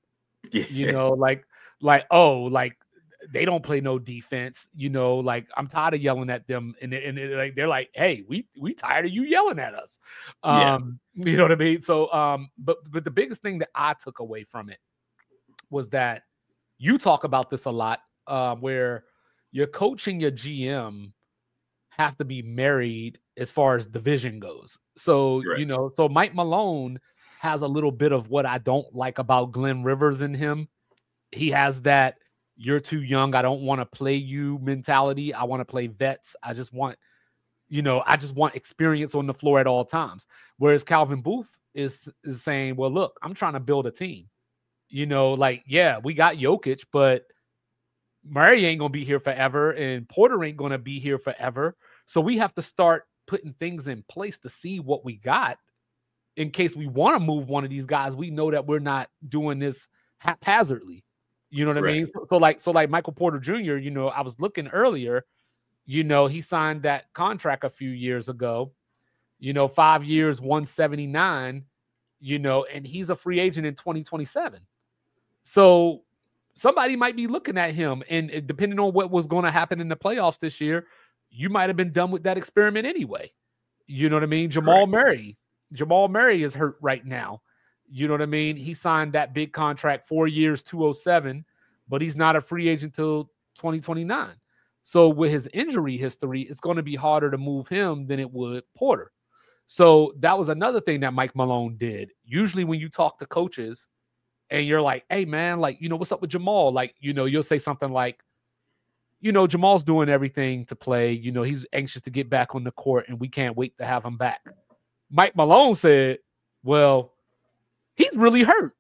Speaker 1: Yeah. They don't play no defense. I'm tired of yelling at them. And they're like, hey, we tired of you yelling at us. You know what I mean? So, but the biggest thing that I took away from it was that you talk about this a lot, where your coach and your GM have to be married as far as division goes. So, so Mike Malone has a little bit of what I don't like about Glenn Rivers in him. He has that you're too young, I don't want to play you mentality. I want to play vets. I just want experience on the floor at all times. Whereas Calvin Booth is saying, well, look, I'm trying to build a team. We got Jokic, but Murray ain't going to be here forever, and Porter ain't going to be here forever. So we have to start putting things in place to see what we got in case we want to move one of these guys. We know that we're not doing this haphazardly. You know what I mean? So like Michael Porter Jr., I was looking earlier, he signed that contract a few years ago, 5 years, 179, and he's a free agent in 2027. So somebody might be looking at him, and depending on what was going to happen in the playoffs this year, you might have been done with that experiment anyway. You know what I mean? Jamal Murray is hurt right now. You know what I mean? He signed that big contract, 4 years, 207, but he's not a free agent till 2029. So with his injury history, it's going to be harder to move him than it would Porter. So that was another thing that Mike Malone did. Usually when you talk to coaches and you're like, hey man, what's up with Jamal? You'll say something like, Jamal's doing everything to play. He's anxious to get back on the court, and we can't wait to have him back. Mike Malone said, well, he's really hurt.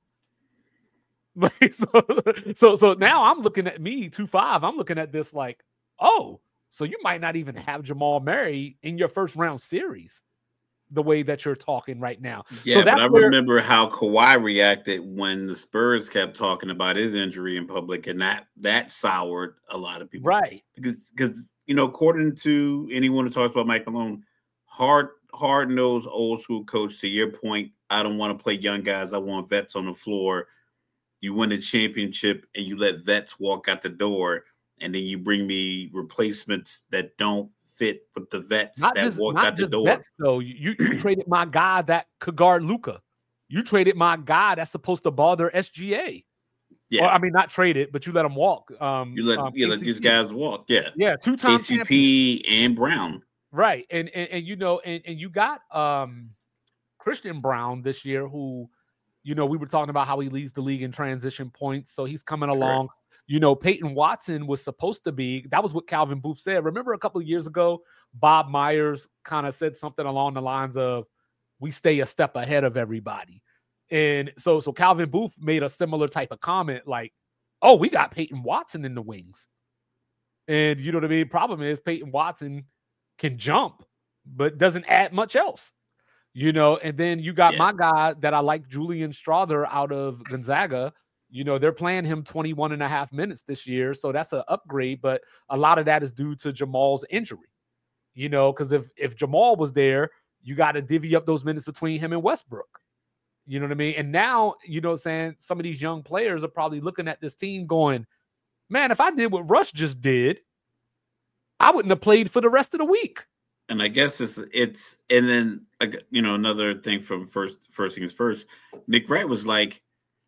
Speaker 1: So now I'm looking at me, 2-5. I'm looking at this like, oh, so you might not even have Jamal Murray in your first round series the way that you're talking right now.
Speaker 2: Yeah,
Speaker 1: so
Speaker 2: but I remember how Kawhi reacted when the Spurs kept talking about his injury in public, and that soured a lot of people.
Speaker 1: Right.
Speaker 2: Because according to anyone who talks about Mike Malone, hard-nosed, old-school coach, to your point, I don't want to play young guys. I want vets on the floor. You win a championship, and you let vets walk out the door, and then you bring me replacements that don't fit with the vets that walk out the door.
Speaker 1: Vets, though. You traded my guy that could guard Luka. You traded my guy that's supposed to bother SGA. Yeah, I mean, not traded, but you let him walk.
Speaker 2: You let these guys walk. Yeah,
Speaker 1: yeah, 2-time
Speaker 2: KCP and Brown.
Speaker 1: Right, and you got Christian Brown this year, who we were talking about how he leads the league in transition points, so he's coming along. Peyton Watson was supposed to be, that was what Calvin Booth said. Remember a couple of years ago, Bob Myers kind of said something along the lines of, we stay a step ahead of everybody. And so Calvin Booth made a similar type of comment like, oh, we got Peyton Watson in the wings. And you know what I mean? Problem is Peyton Watson can jump, but doesn't add much else. And then you got my guy that I like, Julian Strawther out of Gonzaga. They're playing him 21 and a half minutes this year. So that's an upgrade, but a lot of that is due to Jamal's injury, because if Jamal was there, you got to divvy up those minutes between him and Westbrook. You know what I mean? And now, saying some of these young players are probably looking at this team going, man, if I did what Russ just did, I wouldn't have played for the rest of the week.
Speaker 2: And I guess it's and then, another thing from first things first, Nick Wright was like,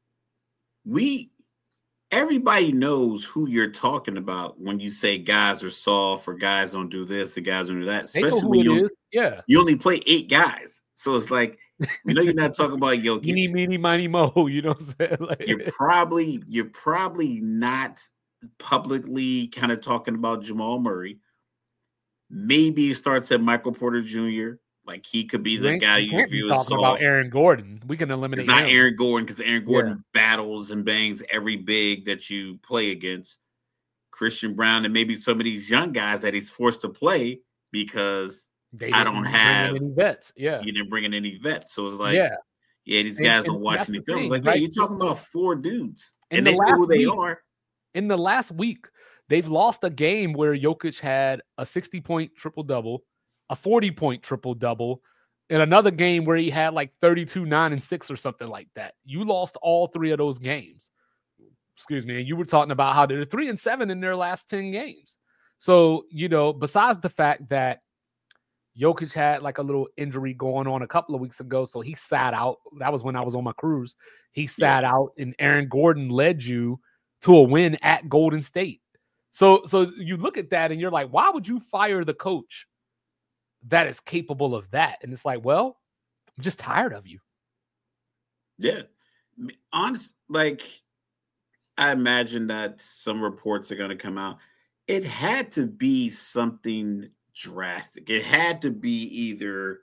Speaker 2: everybody knows who you're talking about when you say guys are soft or guys don't do this and guys don't do that. Especially when you only play 8 guys. So it's like, you're not talking about Jokic.
Speaker 1: Meeny, miny, mo, you know what I'm saying? Like,
Speaker 2: you're probably not publicly kind of talking about Jamal Murray. Maybe it starts at Michael Porter Jr. Like, he could be the guy you view as
Speaker 1: talking about Aaron Gordon. We can eliminate
Speaker 2: him. Not Aaron Gordon, because Aaron Gordon battles and bangs every big that you play against. Christian Brown and maybe some of these young guys that he's forced to play because I don't have
Speaker 1: any vets. Yeah,
Speaker 2: you didn't bring in any vets, so it's like, these guys don't watch any films. Like, hey, you're talking about 4 dudes, and they know who they are.
Speaker 1: In the last week, they've lost a game where Jokic had a 60-point triple-double, a 40-point triple-double, in another game where he had like 32, 9, and 6 or something like that. You lost all 3 of those games. Excuse me. And you were talking about how they're 3-7 in their last 10 games. So, besides the fact that Jokic had like a little injury going on a couple of weeks ago, so he sat out. That was when I was on my cruise. He sat out, and Aaron Gordon led you to a win at Golden State. So you look at that and you're like, why would you fire the coach that is capable of that? And it's like, well, I'm just tired of you.
Speaker 2: Yeah. Honest, like, I imagine that some reports are going to come out. It had to be something drastic. It had to be either,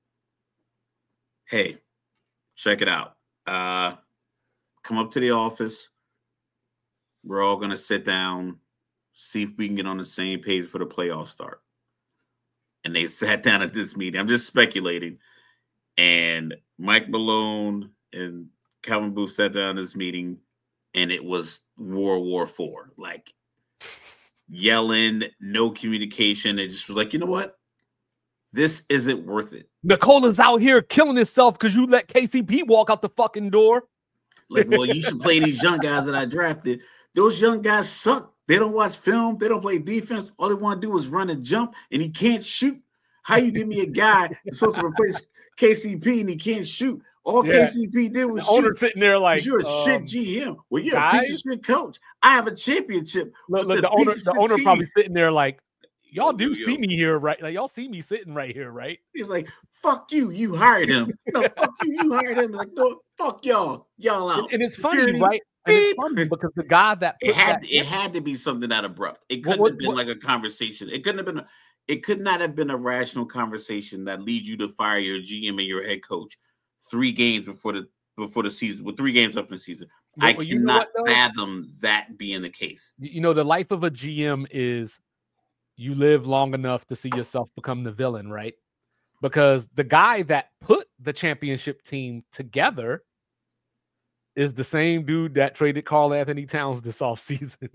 Speaker 2: hey, check it out. Come up to the office. We're all going to sit down, see if we can get on the same page for the playoff start. And they sat down at this meeting. I'm just speculating. And Mike Malone and Calvin Booth sat down at this meeting, and it was World War IV. Like, yelling, no communication. It just was like, you know what? This isn't worth it.
Speaker 1: Nicola's out here killing himself because you let KCP walk out the fucking door.
Speaker 2: Like, well, you should play these young guys that I drafted. Those young guys suck. They don't watch film. They don't play defense. All they want to do is run and jump, and he can't shoot. How you give me a guy who's supposed to replace KCP and he can't shoot? All KCP did was shoot.
Speaker 1: Owner sitting there like,
Speaker 2: you're a shit GM. Well, you're a piece of shit coach. I have a championship.
Speaker 1: Look, the owner probably sitting there like, y'all do see me here, right? Like, y'all see me sitting right here, right?
Speaker 2: He was like, fuck you. You hired him. No, fuck you. You hired him. Like, no, fuck y'all. Y'all out.
Speaker 1: And it's funny, right? it's funny because the guy that
Speaker 2: it had to be something that abrupt. It couldn't have been like a conversation. It couldn't have been. It could not have been a rational conversation that leads you to fire your GM and your head coach 3 games before the season, with 3 games left in the season. I cannot fathom that being the case.
Speaker 1: You know, the life of a GM is you live long enough to see yourself become the villain, right? Because the guy that put the championship team together is the same dude that traded Karl Anthony Towns this offseason.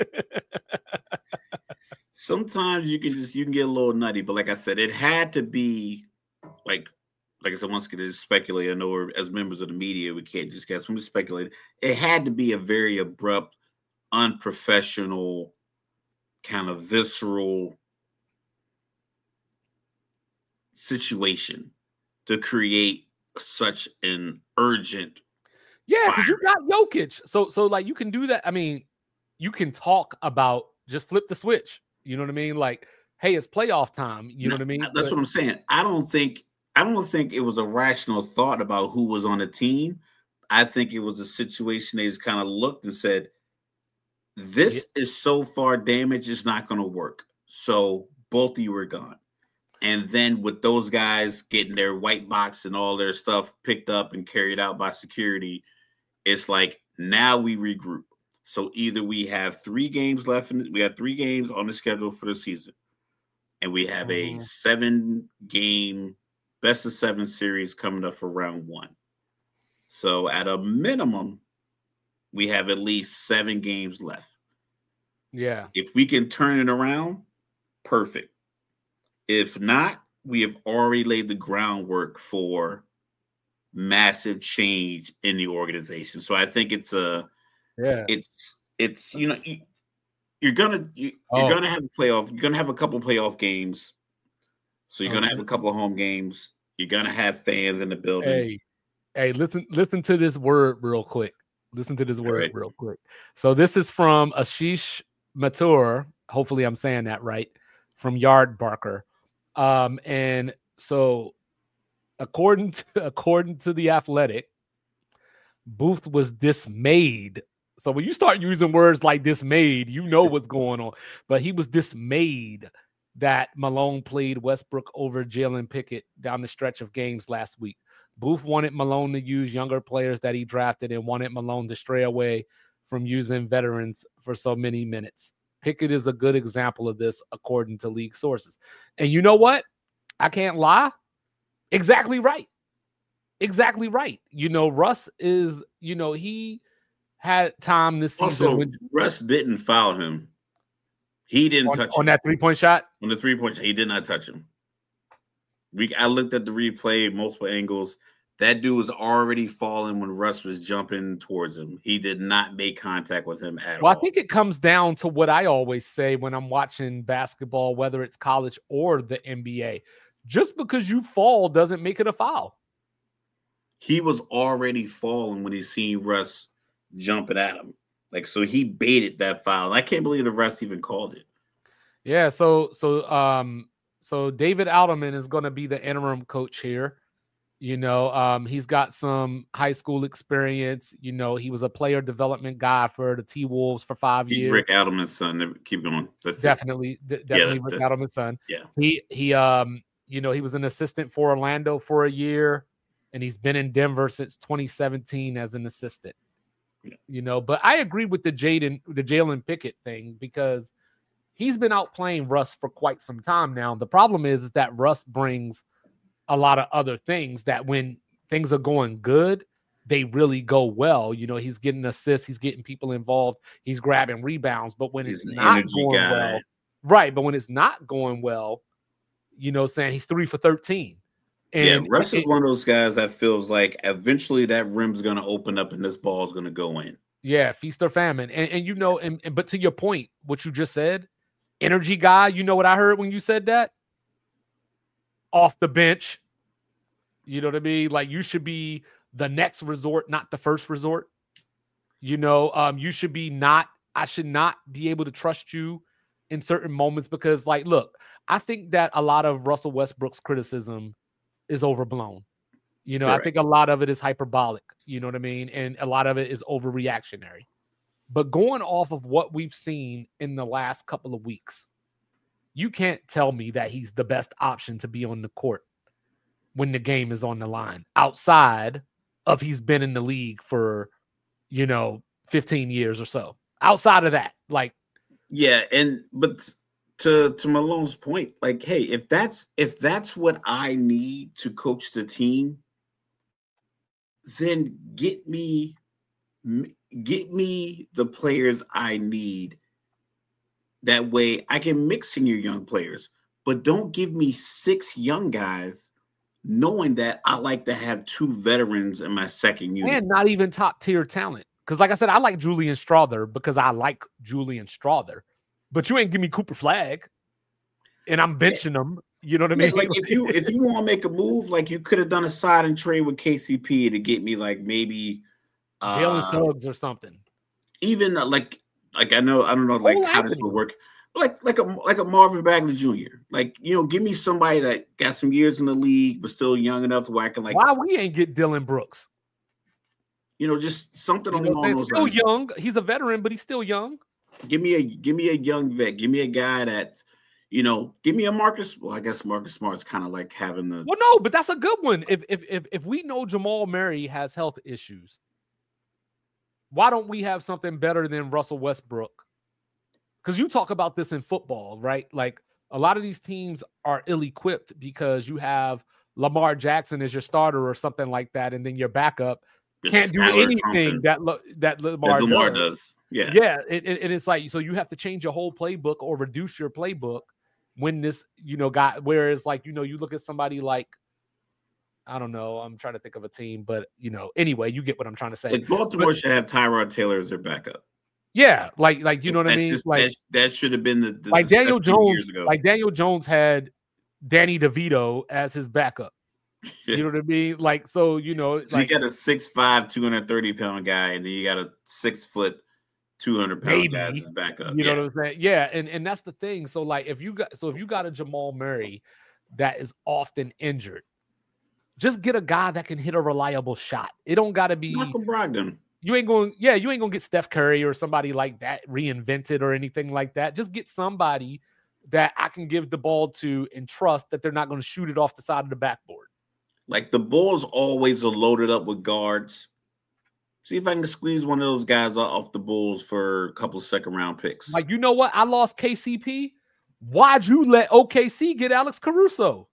Speaker 2: Sometimes you can get a little nutty, but like I said, it had to be like I said, once again, just speculate. I know as members of the media, we can't just guess. When we speculate, it had to be a very abrupt, unprofessional, kind of visceral situation to create such an urgent.
Speaker 1: Yeah, because you got Jokic. So like you can do that. I mean, you can talk about just flip the switch. You know what I mean? Like, hey, it's playoff time. You know what I mean?
Speaker 2: That's what I'm saying. I don't think it was a rational thought about who was on the team. I think it was a situation they just kind of looked and said, this is so far damaged, it's not going to work. So both of you are gone. And then with those guys getting their white box and all their stuff picked up and carried out by security, it's like, now we regroup. So either we have 3 games left, we have 3 games on the schedule for the season, and we have a 7-game best of 7 series coming up for round 1. So at a minimum, we have at least 7 games left.
Speaker 1: Yeah.
Speaker 2: If we can turn it around, perfect. If not, we have already laid the groundwork for massive change in the organization. So I think it's you're gonna have a playoff. You're gonna have a couple playoff games. So you're gonna have a couple of home games. You're gonna have fans in the building.
Speaker 1: Hey, listen to this word real quick. Real quick. So this is from Ashish Mathur. Hopefully I'm saying that right. From Yard Barker. And so according to The Athletic, Booth was dismayed. So when you start using words like dismayed, you know what's going on. But he was dismayed that Malone played Westbrook over Jalen Pickett down the stretch of games last week. Booth wanted Malone to use younger players that he drafted and wanted Malone to stray away from using veterans for so many minutes. Pickett is a good example of this, according to league sources. And you know what? I can't lie. Exactly right. You know, Russ is, he had time this season.
Speaker 2: Also, Russ didn't foul him. He didn't touch him.
Speaker 1: On that 3-point shot?
Speaker 2: On the 3-point shot, he did not touch him. I looked at the replay, multiple angles. That dude was already falling when Russ was jumping towards him. He did not make contact with him at all.
Speaker 1: Well, I think it comes down to what I always say when I'm watching basketball, whether it's college or the NBA. Just because you fall doesn't make it a foul.
Speaker 2: He was already falling when he seen Russ jumping at him. So he baited that foul. I can't believe the refs even called it.
Speaker 1: Yeah, so David Alderman is going to be the interim coach here. He's got some high school experience. He was a player development guy for the T-Wolves for 5 years.
Speaker 2: He's Rick Alderman's son. Keep going.
Speaker 1: Definitely Rick Alderman's son. Yeah. He was an assistant for Orlando for a year, and he's been in Denver since 2017 as an assistant. Yeah. But I agree with the Jalen Pickett thing because he's been out playing Russ for quite some time now. The problem is that Russ brings a lot of other things that when things are going good, they really go well. He's getting assists, he's getting people involved, he's grabbing rebounds. But when it's not going well, right? But when it's not going well, saying he's 3 for 13. And
Speaker 2: Russ is one of those guys that feels like eventually that rim's going to open up and this ball is going to go in.
Speaker 1: Yeah, feast or famine. And but to your point, what you just said, energy guy, you know what I heard when you said that? Off the bench. You know what I mean? Like you should be the next resort, not the first resort. You should be I should not be able to trust you in certain moments because look, I think that a lot of Russell Westbrook's criticism is overblown. You know, I think a lot of it is hyperbolic, you know what I mean? And a lot of it is overreactionary. But going off of what we've seen in the last couple of weeks, you can't tell me that he's the best option to be on the court when the game is on the line, outside of he's been in the league for, 15 years or so. Outside of that, like.
Speaker 2: Yeah, but to Malone's point, like, hey, if that's what I need to coach the team, then get me the players I need. That way I can mix in your young players, but don't give me 6 young guys knowing that I like to have 2 veterans in my second unit.
Speaker 1: And not even top tier talent. Because like I said, I like Julian Strawther because I like Julian Strawther. But you ain't give me Cooper Flagg. And I'm benching him. You know what I mean?
Speaker 2: Like if you want to make a move, like you could have done a side and trade with KCP to get me like maybe
Speaker 1: Jalen Suggs or something.
Speaker 2: Even like I don't know like how this would work. Like a Marvin Bagley Jr. Like, give me somebody that got some years in the league but still young enough to where I can like.
Speaker 1: Why we ain't get Dylan Brooks?
Speaker 2: Just something along those
Speaker 1: still
Speaker 2: lines.
Speaker 1: Young. He's a veteran, but he's still young.
Speaker 2: Give me a young vet. Give me a guy that, give me a Marcus. Well, I guess Marcus Smart's kind of like having the.
Speaker 1: Well, no, but that's a good one. If we know Jamal Murray has health issues, why don't we have something better than Russell Westbrook? Because you talk about this in football, right? Like a lot of these teams are ill-equipped because you have Lamar Jackson as your starter or something like that, and then your backup can't do anything that Lamar
Speaker 2: does. Yeah.
Speaker 1: Yeah. And it's like, so you have to change your whole playbook or reduce your playbook when this, whereas like, you look at somebody like, I don't know, I'm trying to think of a team, but anyway, you get what I'm trying to say.
Speaker 2: Like Baltimore should have Tyrod Taylor as their backup.
Speaker 1: Yeah. Like, you know what I mean?
Speaker 2: Like that should have been the
Speaker 1: like Daniel Jones, Daniel Jones had Danny DeVito as his backup. You know what I mean? Like, so, so
Speaker 2: like, you got a 6'5", 230-pound guy, and then you got a 6 foot, 200-pound guy as his backup.
Speaker 1: You know what I'm saying? Yeah, and that's the thing. So, like, if you got a Jamal Murray that is often injured, just get a guy that can hit a reliable shot. It don't got to be
Speaker 2: Michael Brogdon.
Speaker 1: You ain't gonna get Steph Curry or somebody like that reinvented or anything like that. Just get somebody that I can give the ball to and trust that they're not going to shoot it off the side of the backboard.
Speaker 2: Like the Bulls always are loaded up with guards. See if I can squeeze one of those guys off the Bulls for a couple of second-round picks.
Speaker 1: Like, you know what? I lost KCP. Why'd you let OKC get Alex Caruso?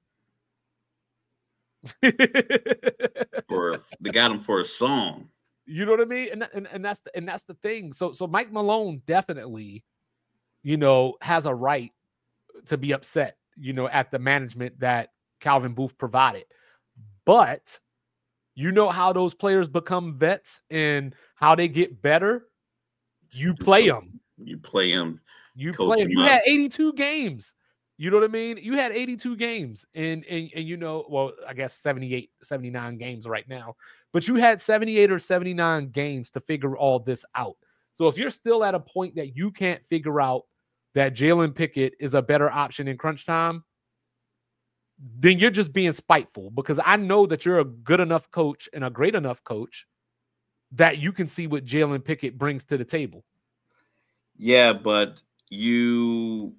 Speaker 2: They got him for a song.
Speaker 1: You know what I mean? And that's the thing. So Mike Malone definitely, has a right to be upset, at the management that Calvin Booth provided. But you know how those players become vets and how they get better? You play them.
Speaker 2: You play them.
Speaker 1: You play them. You had 82 games. You know what I mean? You had 82 games and well, I guess 78, 79 games right now. But you had 78 or 79 games to figure all this out. So if you're still at a point that you can't figure out that Jalen Pickett is a better option in crunch time, then you're just being spiteful, because I know that you're a good enough coach and a great enough coach that you can see what Jalen Pickett brings to the table.
Speaker 2: Yeah, but you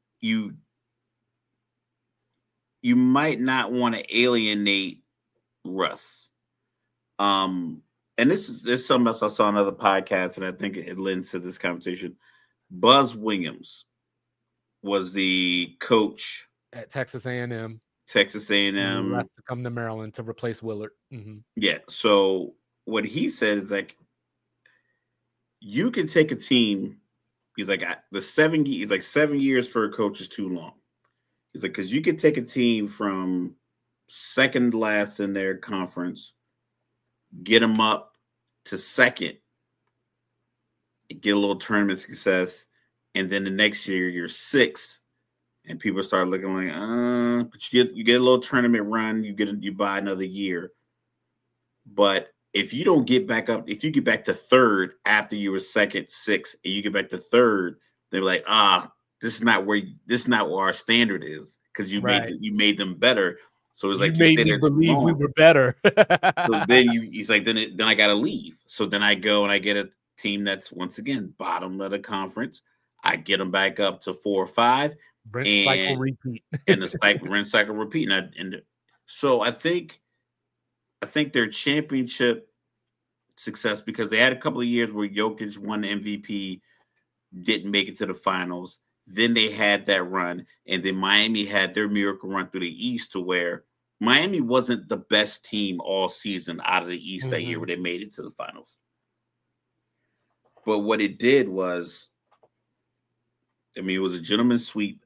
Speaker 2: might not want to alienate Russ. And this is something else I saw on another podcast, and I think it lends to this conversation. Buzz Williams was the coach
Speaker 1: at Texas A&M.
Speaker 2: Texas A&M
Speaker 1: left to come to Maryland to replace Willard. Mm-hmm.
Speaker 2: Yeah. So what he said is like, you can take a team. He's like, 7 years for a coach is too long. He's like, because you could take a team from second last in their conference, get them up to second, get a little tournament success, and then the next year you're sixth. And people start looking like, but you get a little tournament run, you buy another year. But if you don't get back up, if you get back to third after you were second, sixth, and you get back to third, they're like, this is not where our standard is, because you made them better. So it's
Speaker 1: You
Speaker 2: like you
Speaker 1: made
Speaker 2: stay
Speaker 1: me
Speaker 2: there too
Speaker 1: believe we
Speaker 2: long.
Speaker 1: were better.
Speaker 2: So then he's like, then I gotta leave. So then I go and I get a team that's once again bottom of the conference. I get them back up to 4 or 5,
Speaker 1: Brent cycle
Speaker 2: and
Speaker 1: repeat.
Speaker 2: and the cycle repeat. And so I think their championship success, because they had a couple of years where Jokic won the MVP, didn't make it to the finals. Then they had that run, and then Miami had their miracle run through the East, to where Miami wasn't the best team all season out of the East that year, where they made it to the finals. But what it did was, I mean, it was a gentleman's sweep,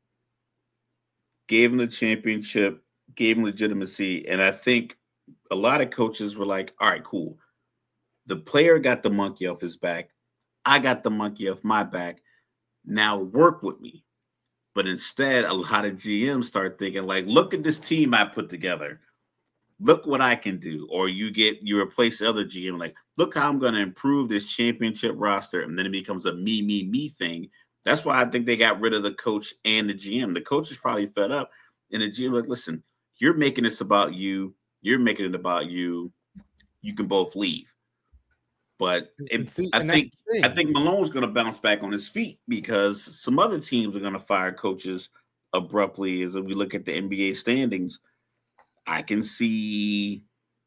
Speaker 2: gave him the championship, gave him legitimacy, and I think a lot of coaches were like, all right, cool. The player got the monkey off his back. I got the monkey off my back. Now work with me. But instead, a lot of GMs start thinking like, look at this team I put together. Look what I can do. Or you replace the other GM, like, look how I'm going to improve this championship roster. And then it becomes a me thing. That's why I think they got rid of the coach and the GM. The coach is probably fed up. And the GM like, listen, you're making this about you. You're making it about you. You can both leave. But I think Malone's going to bounce back on his feet, because some other teams are going to fire coaches abruptly. As we look at the NBA standings, I can see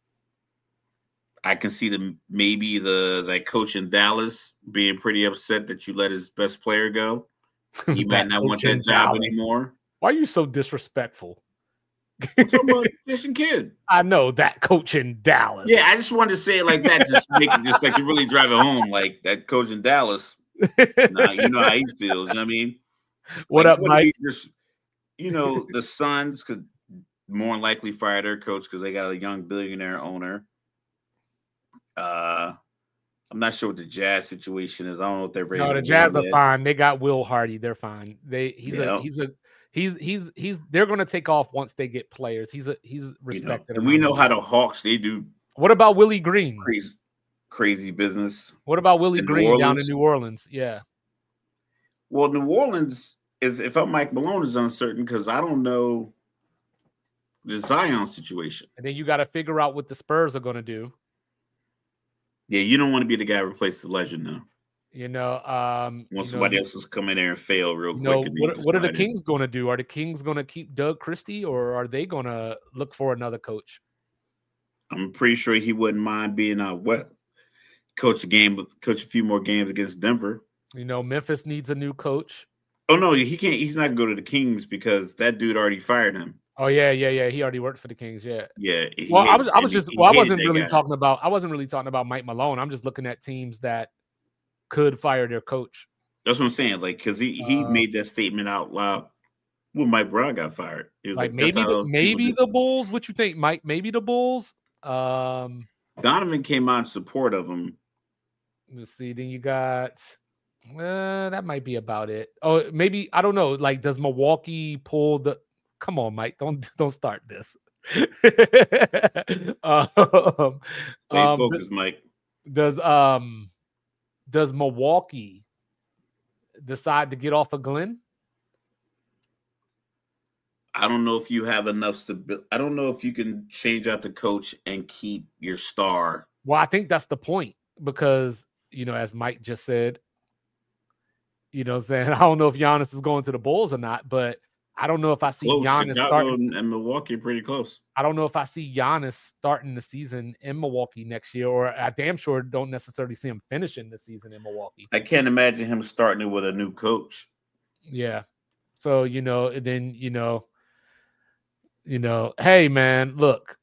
Speaker 2: that coach in Dallas being pretty upset that you let his best player go. He might not want that job anymore.
Speaker 1: Why are you so disrespectful?
Speaker 2: I'm talking about Jason Kidd.
Speaker 1: I know that coach in Dallas.
Speaker 2: Yeah, I just wanted to say it like that, just like to really drive it home. Like that coach in Dallas. Nah, you know how he feels. You know what I mean?
Speaker 1: What up, Mike?
Speaker 2: The Suns could more than likely fire their coach because they got a young billionaire owner. I'm not sure what the Jazz situation is. I don't know if they're ready.
Speaker 1: No, the Jazz are fine. They got Will Hardy. They're fine. He's they're going to take off once they get players. He's respected.
Speaker 2: And we know how the Hawks, they do.
Speaker 1: What about Willie Green?
Speaker 2: Crazy business.
Speaker 1: What about Willie Green down in New Orleans? Yeah.
Speaker 2: Well, New Orleans if I'm Mike Malone, is uncertain because I don't know the Zion situation.
Speaker 1: And then you got to figure out what the Spurs are going to do.
Speaker 2: Yeah, you don't want to be the guy who replaces the legend now.
Speaker 1: Once
Speaker 2: somebody else is come in there and fail real quick.
Speaker 1: What are the Kings going to do? Are the Kings going to keep Doug Christie, or are they going to look for another coach?
Speaker 2: I'm pretty sure he wouldn't mind being coach a few more games against Denver.
Speaker 1: Memphis needs a new coach.
Speaker 2: Oh no, he can't. He's not going to go to the Kings because that dude already fired him.
Speaker 1: Oh yeah. He already worked for the Kings. Yeah.
Speaker 2: Yeah.
Speaker 1: I wasn't really talking about Mike Malone. I'm just looking at teams that could fire their coach.
Speaker 2: That's what I'm saying. Like, because he made that statement out loud when Mike Brown got fired. It was like
Speaker 1: maybe the Bulls. What you think, Mike? Maybe the Bulls.
Speaker 2: Donovan came out in support of him.
Speaker 1: Let's see. Then you got. That might be about it. Oh, maybe I don't know. Like, does Milwaukee pull the? Come on, Mike. Don't start this.
Speaker 2: Stay focused, Mike.
Speaker 1: Does Milwaukee decide to get off of Glenn?
Speaker 2: I don't know if you have enough I don't know if you can change out the coach and keep your star.
Speaker 1: Well, I think that's the point because, as Mike just said, I don't know if Giannis is going to the Bulls or not, but I don't know if I see Giannis starting.
Speaker 2: And Milwaukee pretty close.
Speaker 1: I don't know if I see Giannis starting the season in Milwaukee next year, or I damn sure don't necessarily see him finishing the season in Milwaukee.
Speaker 2: I can't imagine him starting it with a new coach.
Speaker 1: Yeah. So, then, hey, man, look.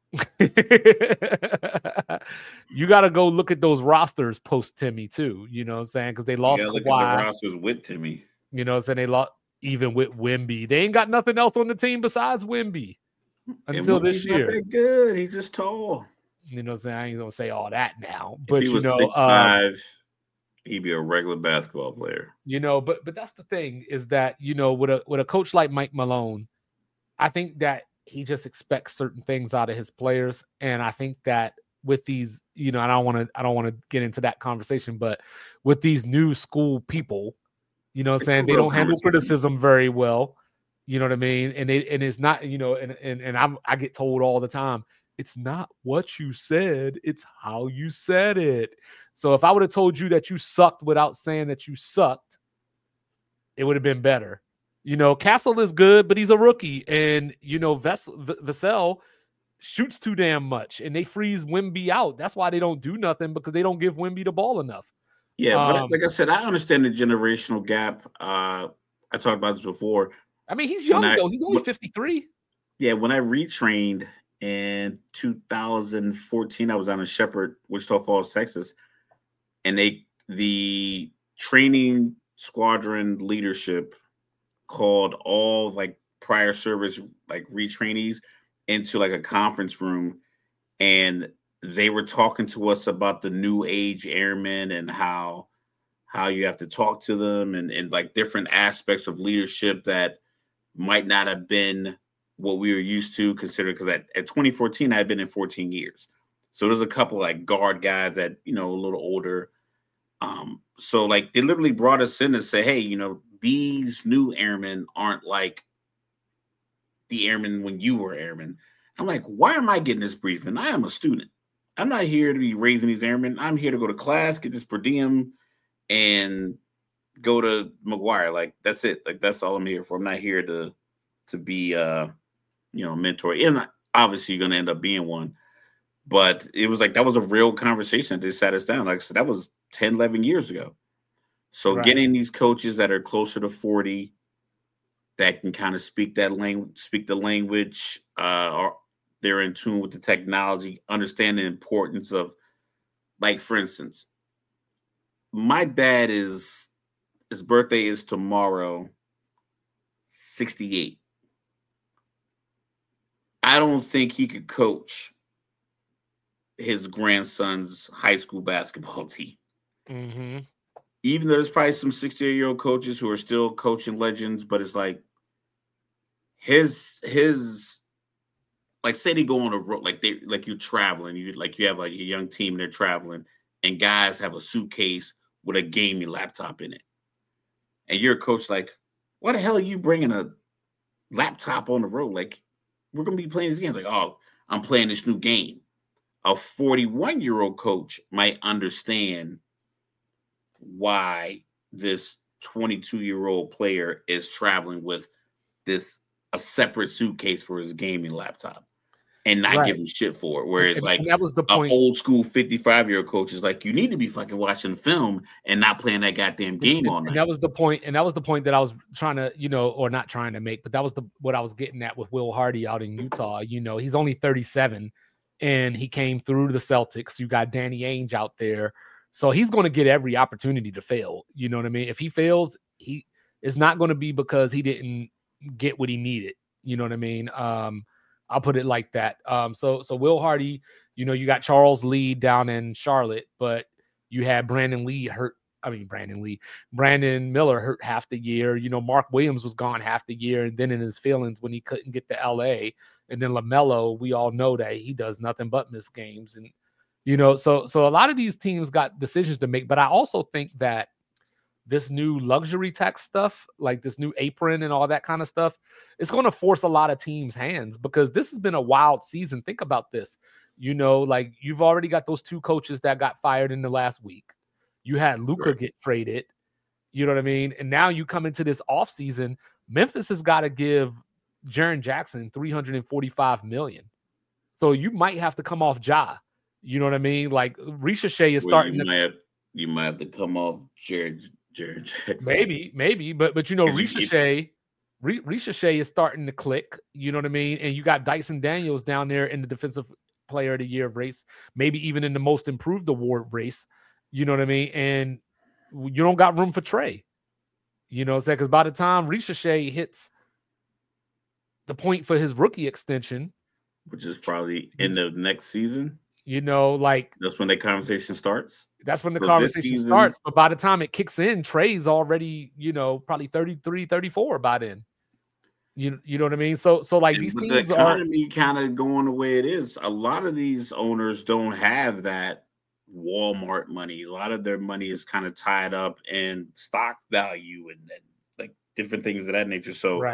Speaker 1: You got to go look at those rosters post Timmy, too. You know what I'm saying? Because they lost Kawhi.
Speaker 2: Look at the rosters with Timmy.
Speaker 1: You know what I'm saying? They lost even with Wemby. They ain't got nothing else on the team besides Wemby until this year.
Speaker 2: Not that good. He's just tall.
Speaker 1: You know what I'm saying? I ain't going to say all that now. But,
Speaker 2: if he was 6'5", he'd be a regular basketball player.
Speaker 1: But that's the thing is that, with a coach like Mike Malone, I think that he just expects certain things out of his players. And I think that with these, I don't want to get into that conversation, but with these new school people, what I'm saying, they don't handle criticism very well. You know what I mean? And it's not, and I get told all the time, it's not what you said, it's how you said it. So if I would have told you that you sucked without saying that you sucked, it would have been better. Castle is good, but he's a rookie. And, Vassell shoots too damn much, and they freeze Wemby out. That's why they don't do nothing, because they don't give Wemby the ball enough.
Speaker 2: Yeah, but like I said, I understand the generational gap. I talked about this before.
Speaker 1: I mean, he's young, though. He's only 53.
Speaker 2: Yeah, when I retrained in 2014, I was on a Shepherd, Wichita Falls, Texas, and the training squadron leadership called all like prior service like retrainees into like a conference room, and they were talking to us about the new age airmen and how you have to talk to them and like different aspects of leadership that might not have been what we were used to consider, because at 2014 I had been in 14 years. So there's a couple like guard guys that, a little older. So like they literally brought us in and say, hey, these new airmen aren't like the airmen when you were airmen. I'm like, why am I getting this briefing? I am a student. I'm not here to be raising these airmen. I'm here to go to class, get this per diem, and go to McGuire. Like, that's it. Like, that's all I'm here for. I'm not here to be a mentor. And obviously you're going to end up being one. But it was like, that was a real conversation. They sat us down. Like I said, that was 10, 11 years ago. So right. Getting these coaches that are closer to 40 that can kind of speak the language, or they're in tune with the technology, understand the importance of, like, for instance, my dad his birthday is tomorrow, 68. I don't think he could coach his grandson's high school basketball team.
Speaker 1: Mm-hmm.
Speaker 2: Even though there's probably some 68-year-old coaches who are still coaching legends, but it's like his like, say they go on a road, like you're traveling, you have like a young team and they're traveling, and guys have a suitcase with a gaming laptop in it, and you're a coach, like, why the hell are you bringing a laptop on the road? Like, we're gonna be playing this game. Like, oh, I'm playing this new game. A 41-year-old coach might understand why this 22-year-old player is traveling with a separate suitcase for his gaming laptop and not giving shit for it. Whereas like
Speaker 1: that was the point.
Speaker 2: An old school 55-year-old coach is like, you need to be fucking watching film and not playing that goddamn game all night.
Speaker 1: And that was the point. And that was the point that I was trying to, or not trying to make, but that was what I was getting at with Will Hardy out in Utah. He's only 37 and he came through the Celtics. You got Danny Ainge out there. So he's going to get every opportunity to fail. You know what I mean? If he fails, it's not going to be because he didn't get what he needed. You know what I mean? I'll put it like that. So Will Hardy, you got Charles Lee down in Charlotte, but you had Brandon Miller hurt half the year. Mark Williams was gone half the year, and then in his feelings when he couldn't get to LA. And then LaMelo, we all know that he does nothing but miss games. And so a lot of these teams got decisions to make, but I also think that this new luxury tax stuff, like this new apron and all that kind of stuff, it's going to force a lot of teams' hands, because this has been a wild season. Think about this. Like, you've already got those two coaches that got fired in the last week. You had Luka get traded. You know what I mean? And now you come into this offseason, Memphis has got to give Jaren Jackson $345 million. So you might have to come off Ja. You know what I mean? Like, Risha Shea is starting.
Speaker 2: You might have to come off Jaren Jackson.
Speaker 1: Maybe, but Risha Shea is starting to click. You know what I mean? And you got Dyson Daniels down there in the Defensive Player of the Year race, maybe even in the Most Improved Award race. You know what I mean? And you don't got room for Trey. You know what I'm saying? Because by the time Risha Shea hits the point for his rookie extension,
Speaker 2: which is probably end of next season,
Speaker 1: like,
Speaker 2: that's when the conversation starts.
Speaker 1: That's when the conversation starts. But by the time it kicks in, Trey's already, probably 33, 34 by then. You know what I mean? So like, these teams,
Speaker 2: the economy kind of going the way it is. A lot of these owners don't have that Walmart money. A lot of their money is kind of tied up in stock value and like different things of that nature. So
Speaker 1: right.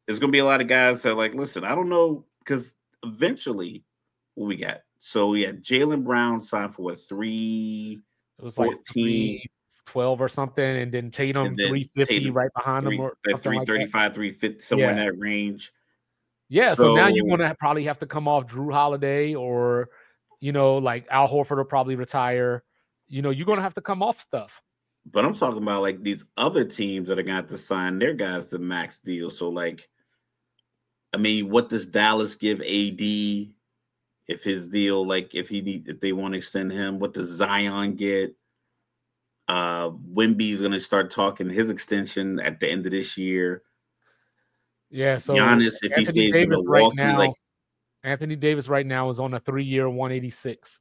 Speaker 2: there's going to be a lot of guys that are like, listen, I don't know, because eventually, what we got? So we had Jaylen Brown signed for what, 314?
Speaker 1: It was like 312 or something, and then Tatum 350 right behind him, or something like that.
Speaker 2: 335, 350, somewhere in that range.
Speaker 1: Yeah, so now you're going to probably have to come off Drew Holiday, or, like Al Horford will probably retire. You're going to have to come off stuff.
Speaker 2: But I'm talking about like these other teams that are going to have to sign their guys to max deal. So like, I mean, what does Dallas give AD if his deal, like if they want to extend him? What does Zion get? Wemby's going to start talking his extension at the end of this year.
Speaker 1: Yeah, so
Speaker 2: Giannis, if he stays in Milwaukee,
Speaker 1: Anthony Davis right now is on a 3-year 186,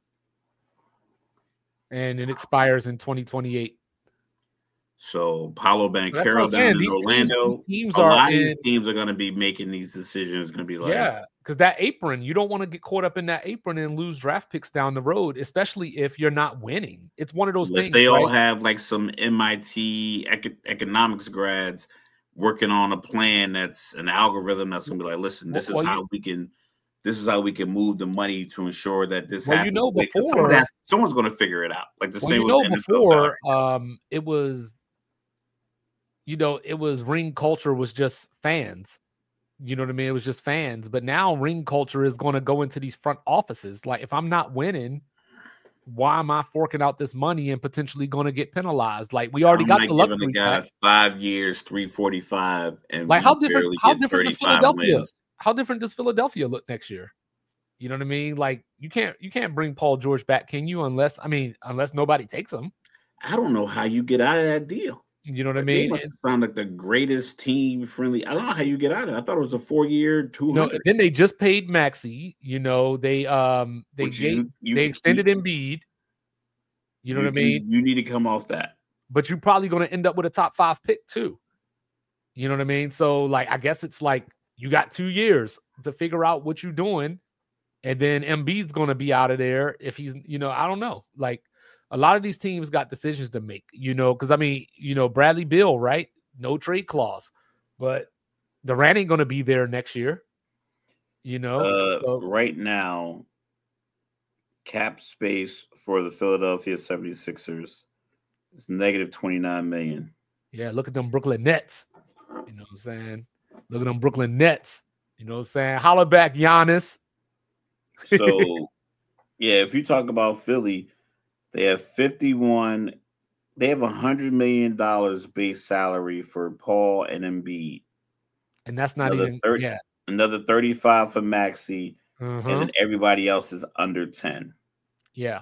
Speaker 1: and it expires in 2028.
Speaker 2: So Paolo Banchero down in Orlando. A lot of these teams are going to be making these decisions. Going to be like,
Speaker 1: because that apron, you don't want to get caught up in that apron and lose draft picks down the road, especially if you're not winning. It's one of those things.
Speaker 2: They all have like some MIT economics grads working on a plan that's an algorithm that's going to be like, listen, this is how we can move the money to ensure that this happens.
Speaker 1: Before
Speaker 2: someone's going to figure it out. Like the same
Speaker 1: before, it was. It was ring culture was just fans. You know what I mean? It was just fans. But now ring culture is going to go into these front offices. Like, if I'm not winning, why am I forking out this money and potentially going to get penalized? Like, we already got the luxury.
Speaker 2: Giving the guy 5 years, 345, and
Speaker 1: like how different does Philadelphia? How different does Philadelphia look next year? You know what I mean? Like, you can't bring Paul George back, can you? Unless nobody takes him.
Speaker 2: I don't know how you get out of that deal.
Speaker 1: You know what I mean?
Speaker 2: They must sound like the greatest team friendly. I don't know how you get out of it. I thought it was a 4-year, 200.
Speaker 1: No, then they just paid Maxey. They extended Embiid. You know what I mean?
Speaker 2: You need to come off that.
Speaker 1: But you're probably going to end up with a top 5 pick too. You know what I mean? So like, I guess it's like you got 2 years to figure out what you're doing, and then Embiid's going to be out of there if he's. I don't know. Like, a lot of these teams got decisions to make, because, I mean, Bradley Beal, right? No trade clause. But Durant ain't going to be there next year,
Speaker 2: Right now, cap space for the Philadelphia 76ers is negative $29 million.
Speaker 1: Yeah, look at them Brooklyn Nets. You know what I'm saying? Look at them Brooklyn Nets. You know what I'm saying? Holla back, Giannis.
Speaker 2: So, yeah, if you talk about Philly, they have $100 million base salary for Paul and Embiid.
Speaker 1: And that's not
Speaker 2: another 35 for Maxey, and then everybody else is under 10.
Speaker 1: Yeah.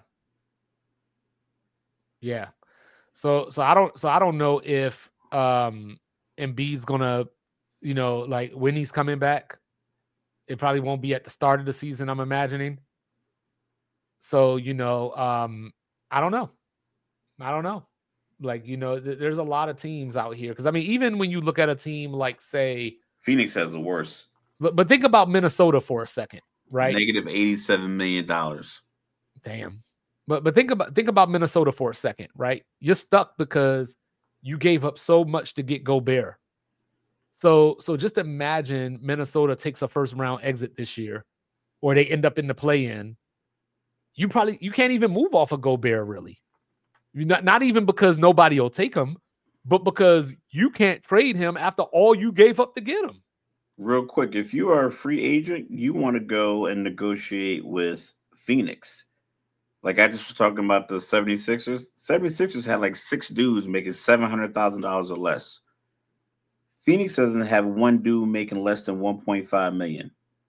Speaker 1: Yeah. So I don't know if Embiid's gonna, like when he's coming back, it probably won't be at the start of the season, I'm imagining. So, I don't know. Like, there's a lot of teams out here. Because, I mean, even when you look at a team like, say...
Speaker 2: Phoenix has the worst.
Speaker 1: But think about Minnesota for a second, right?
Speaker 2: Negative $87 million.
Speaker 1: Damn. But think about Minnesota for a second, right? You're stuck because you gave up so much to get Gobert. So just imagine Minnesota takes a first-round exit this year, or they end up in the play-in. You can't even move off of Gobert, really. Not even because nobody will take him, but because you can't trade him after all you gave up to get him.
Speaker 2: Real quick, if you are a free agent, you want to go and negotiate with Phoenix. Like I just was talking about the 76ers. 76ers had like 6 dudes making $700,000 or less. Phoenix doesn't have one dude making less than $1.5 million.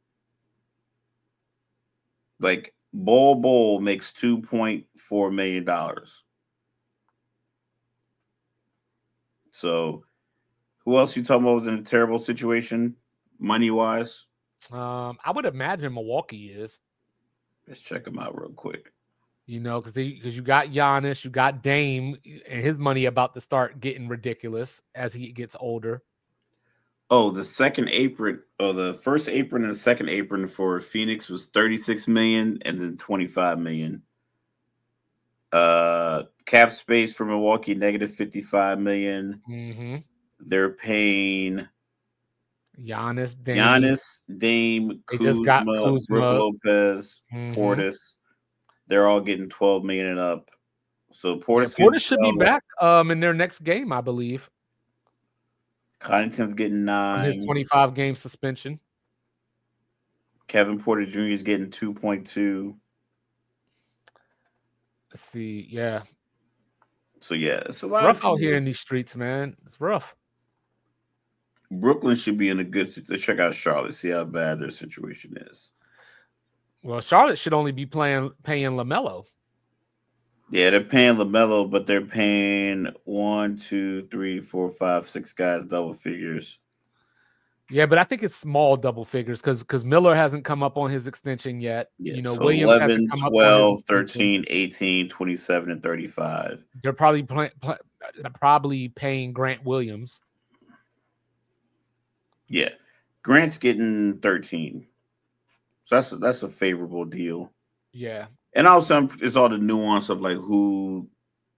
Speaker 2: Like, Bol makes $2.4 million. So, who else you talking about was in a terrible situation, money-wise?
Speaker 1: I would imagine Milwaukee is.
Speaker 2: Let's check them out real quick.
Speaker 1: Because you got Giannis, you got Dame, and his money about to start getting ridiculous as he gets older.
Speaker 2: Oh, the first apron and the second apron for Phoenix was $36 million and then $25 million. Cap space for Milwaukee, negative $55 million.
Speaker 1: Mm-hmm.
Speaker 2: They're paying
Speaker 1: Giannis, Dame.
Speaker 2: Giannis, Dame,
Speaker 1: They just got
Speaker 2: Kuzma,
Speaker 1: Kuzma.
Speaker 2: Brook Lopez,
Speaker 1: Mhm.
Speaker 2: Portis. They're all getting 12 million and up. So Portis,
Speaker 1: Portis should be back in their next game, I believe.
Speaker 2: Connaughton's getting 9.
Speaker 1: On his 25-game suspension.
Speaker 2: Kevin Porter Jr. is getting 2.2.
Speaker 1: Let's see. Yeah.
Speaker 2: So, yeah, it's a lot
Speaker 1: rough out here in these streets, man. It's rough.
Speaker 2: Brooklyn should be in a good situation. Check out Charlotte, see how bad their situation is.
Speaker 1: Well, Charlotte should only be paying LaMelo.
Speaker 2: Yeah, they're paying LaMelo, but they're paying 1, 2, 3, 4, 5, 6 guys double figures.
Speaker 1: Yeah, but I think it's small double figures because Miller hasn't come up on his extension yet.
Speaker 2: Yeah,
Speaker 1: so
Speaker 2: Williams
Speaker 1: 11,
Speaker 2: 12, 13, 18, 27, and 35.
Speaker 1: They're probably paying Grant Williams.
Speaker 2: Yeah, Grant's getting 13. So that's a favorable deal.
Speaker 1: Yeah.
Speaker 2: And also it's all the nuance of who's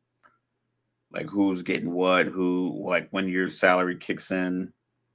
Speaker 2: getting what, when your salary kicks in.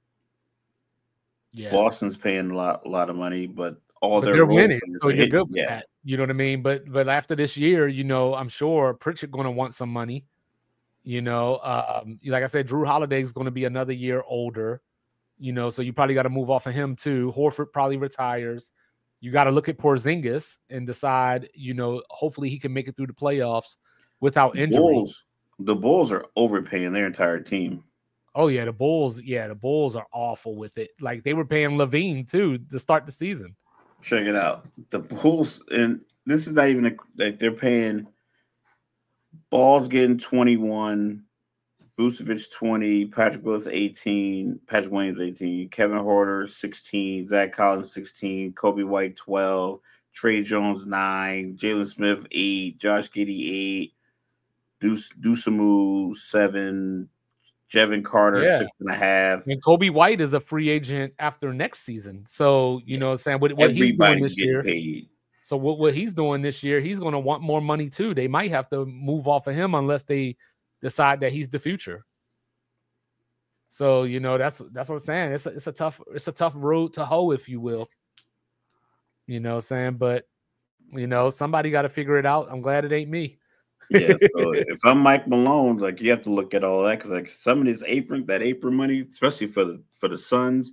Speaker 1: Yeah.
Speaker 2: Boston's paying a lot of money, but
Speaker 1: they're winning, so you're good with that. You know what I mean? But after this year, I'm sure Pritchard going to want some money. Like I said, Drew Holiday is going to be another year older. So you probably got to move off of him too. Horford probably retires. You got to look at Porzingis and decide, hopefully he can make it through the playoffs without injury.
Speaker 2: The Bulls are overpaying their entire team.
Speaker 1: Oh, yeah, the Bulls are awful with it. Like, they were paying Levine, too, to start the season.
Speaker 2: Check it out. The Bulls, and this is not even they're paying Ball's getting 21, Vucevic 20, Patrick Willis 18, Patrick Williams 18, Kevin Huerter 16, Zach Collins 16, Kobe White 12, Trey Jones 9, Jalen Smith 8, Josh Giddey 8, Dusamu 7, Jevin Carter 6.5.
Speaker 1: And Kobe White is a free agent after next season. So, you know what I'm saying? What he's doing this year.
Speaker 2: Paid.
Speaker 1: So what he's doing this year, he's going to want more money too. They might have to move off of him unless they decide that he's the future. So, that's what I'm saying. It's a tough road to hoe, if you will. You know what I'm saying? But, somebody got to figure it out. I'm glad it ain't me.
Speaker 2: Yeah, so if I'm Mike Malone, you have to look at all that because some of this apron money, especially for the Suns,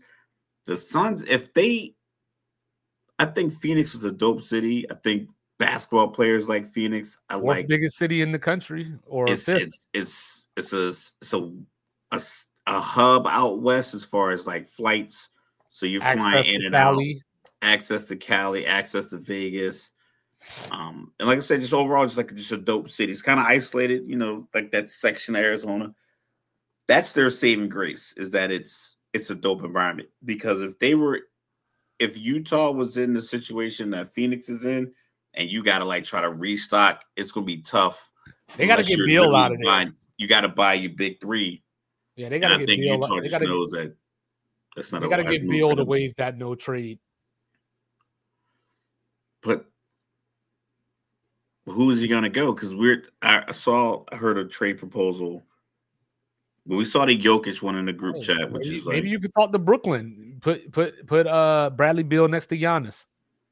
Speaker 2: I think Phoenix is a dope city. I think basketball players like Phoenix.
Speaker 1: Biggest city in the country, or
Speaker 2: it's a hub out west as far as flights. So you're flying in and out. Access to Cali, access to Vegas. And like I said, just overall, just a dope city. It's kind of isolated, that section of Arizona. That's their saving grace, is that it's a dope environment. Because if Utah was in the situation that Phoenix is in, and you got to try to restock, it's gonna be tough.
Speaker 1: They got to get Beal out of there.
Speaker 2: You got to buy your big three.
Speaker 1: Yeah, they got to get Beal.
Speaker 2: Utah just knows that that's not.
Speaker 1: They got to get Beal to waive that no trade.
Speaker 2: But who is he going to go? Because I heard a trade proposal. But we saw the Jokic one in the group chat, which is
Speaker 1: maybe you could talk to Brooklyn. Put Bradley Beal next to Giannis.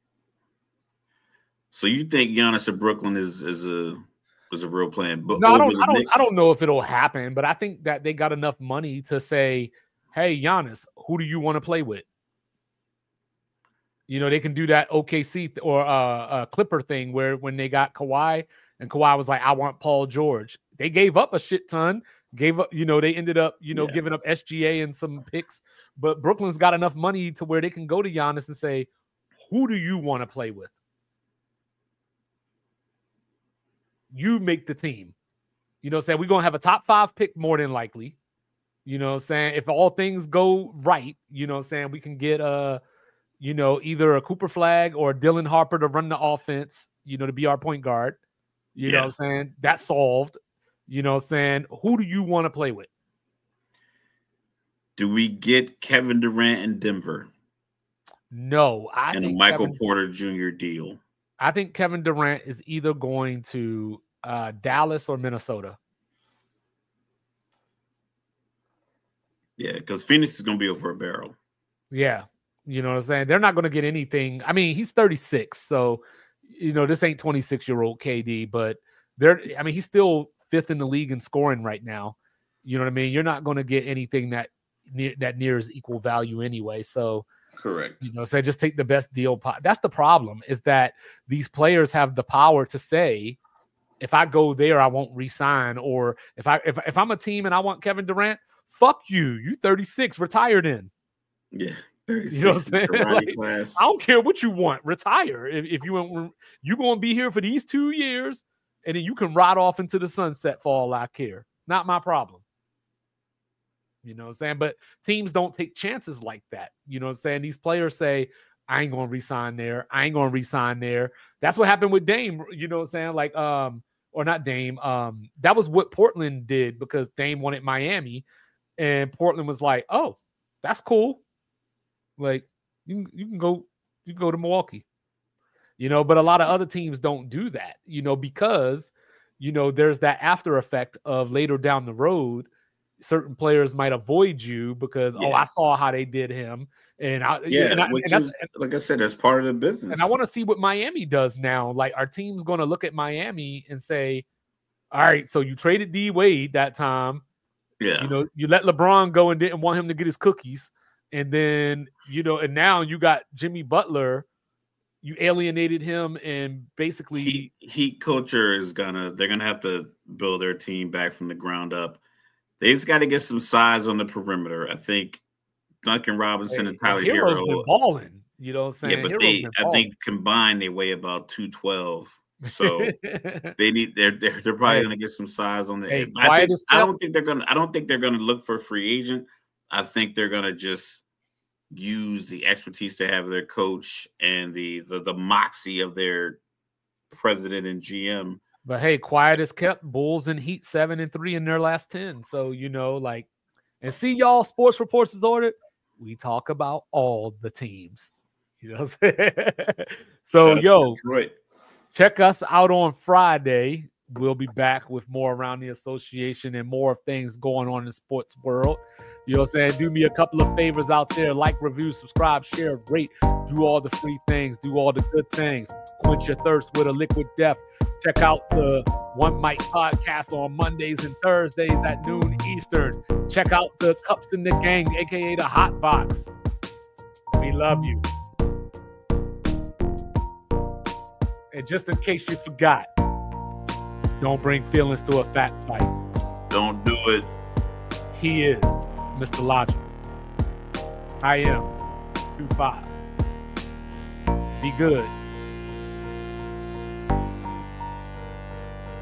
Speaker 2: So you think Giannis at Brooklyn is a real plan? But
Speaker 1: no, I don't know if it'll happen, but I think that they got enough money to say, "Hey, Giannis, who do you want to play with?" They can do that OKC or Clipper thing where when they got Kawhi and Kawhi was like, "I want Paul George." They gave up a shit ton. They ended up, giving up SGA and some picks. But Brooklyn's got enough money to where they can go to Giannis and say, "Who do you want to play with? You make the team." Saying we're going to have a top 5 pick more than likely. Saying if all things go right, saying we can get either a Cooper Flag or Dylan Harper to run the offense, to be our point guard. You know what I'm saying? That's solved. Saying who do you want to play with?
Speaker 2: Do we get Kevin Durant in Denver?
Speaker 1: No.
Speaker 2: And a Michael Porter Jr. deal.
Speaker 1: I think Kevin Durant is either going to Dallas or Minnesota.
Speaker 2: Yeah, because Phoenix is going to be over a barrel.
Speaker 1: Yeah. You know what I'm saying? They're not going to get anything. I mean, he's 36, so this ain't 26-year-old KD, but he's still 5th in the league in scoring right now. You know what I mean? You're not going to get anything that nears equal value anyway. So
Speaker 2: correct.
Speaker 1: So just take the best deal. That's the problem, is that these players have the power to say, if I go there, I won't resign. Or if I'm a team and I want Kevin Durant, fuck you. You 36, retire then.
Speaker 2: Yeah. 36,
Speaker 1: you know what I'm saying? Like, I don't care what you want. Retire. If you want, you're going to be here for these 2 years, and then you can ride off into the sunset for all I care. Not my problem. You know what I'm saying? But teams don't take chances like that. You know what I'm saying? These players say, I ain't going to resign there. I ain't going to resign there. That's what happened with Dame. You know what I'm saying? Like, or not Dame. That was what Portland did, because Dame wanted Miami, and Portland was like, oh, that's cool. Like, you can go to Milwaukee. But a lot of other teams don't do that, because, there's that after effect of later down the road, certain players might avoid you because, I saw how they did him. And
Speaker 2: like I said, that's part of the business.
Speaker 1: And I want to see what Miami does now. Like, our team's going to look at Miami and say, all right, so you traded D Wade that time.
Speaker 2: Yeah.
Speaker 1: You let LeBron go and didn't want him to get his cookies. And then, and now you got Jimmy Butler. You alienated him, and basically
Speaker 2: Heat culture they're gonna have to build their team back from the ground up. They just got to get some size on the perimeter. I think Duncan Robinson and Tyler Hero
Speaker 1: been balling. You know what I'm saying?
Speaker 2: Yeah, but I think combined they weigh about 212. So they're probably gonna get some size on the edge. I don't think they're gonna look for a free agent. I think they're gonna just use the expertise they have of their coach and the moxie of their president and GM.
Speaker 1: But hey, quiet as kept. Bulls and Heat 7-3 in their last 10. So and see, y'all, Sports Reports is ordered. We talk about all the teams. You know what I'm saying? So check us out on Friday. We'll be back with more around the association and more things going on in the sports world. You know what I'm saying? Do me a couple of favors out there. Like, review, subscribe, share, rate. Do all the free things. Do all the good things. Quench your thirst with a liquid death. Check out the One Mic podcast on Mondays and Thursdays at noon Eastern. Check out the Cups in the Gang, a.k.a. the Hot Box. We love you. And just in case you forgot, don't bring feelings to a fat fight.
Speaker 2: Don't do it.
Speaker 1: He is Mr. Logic. I am 2-5. Be good.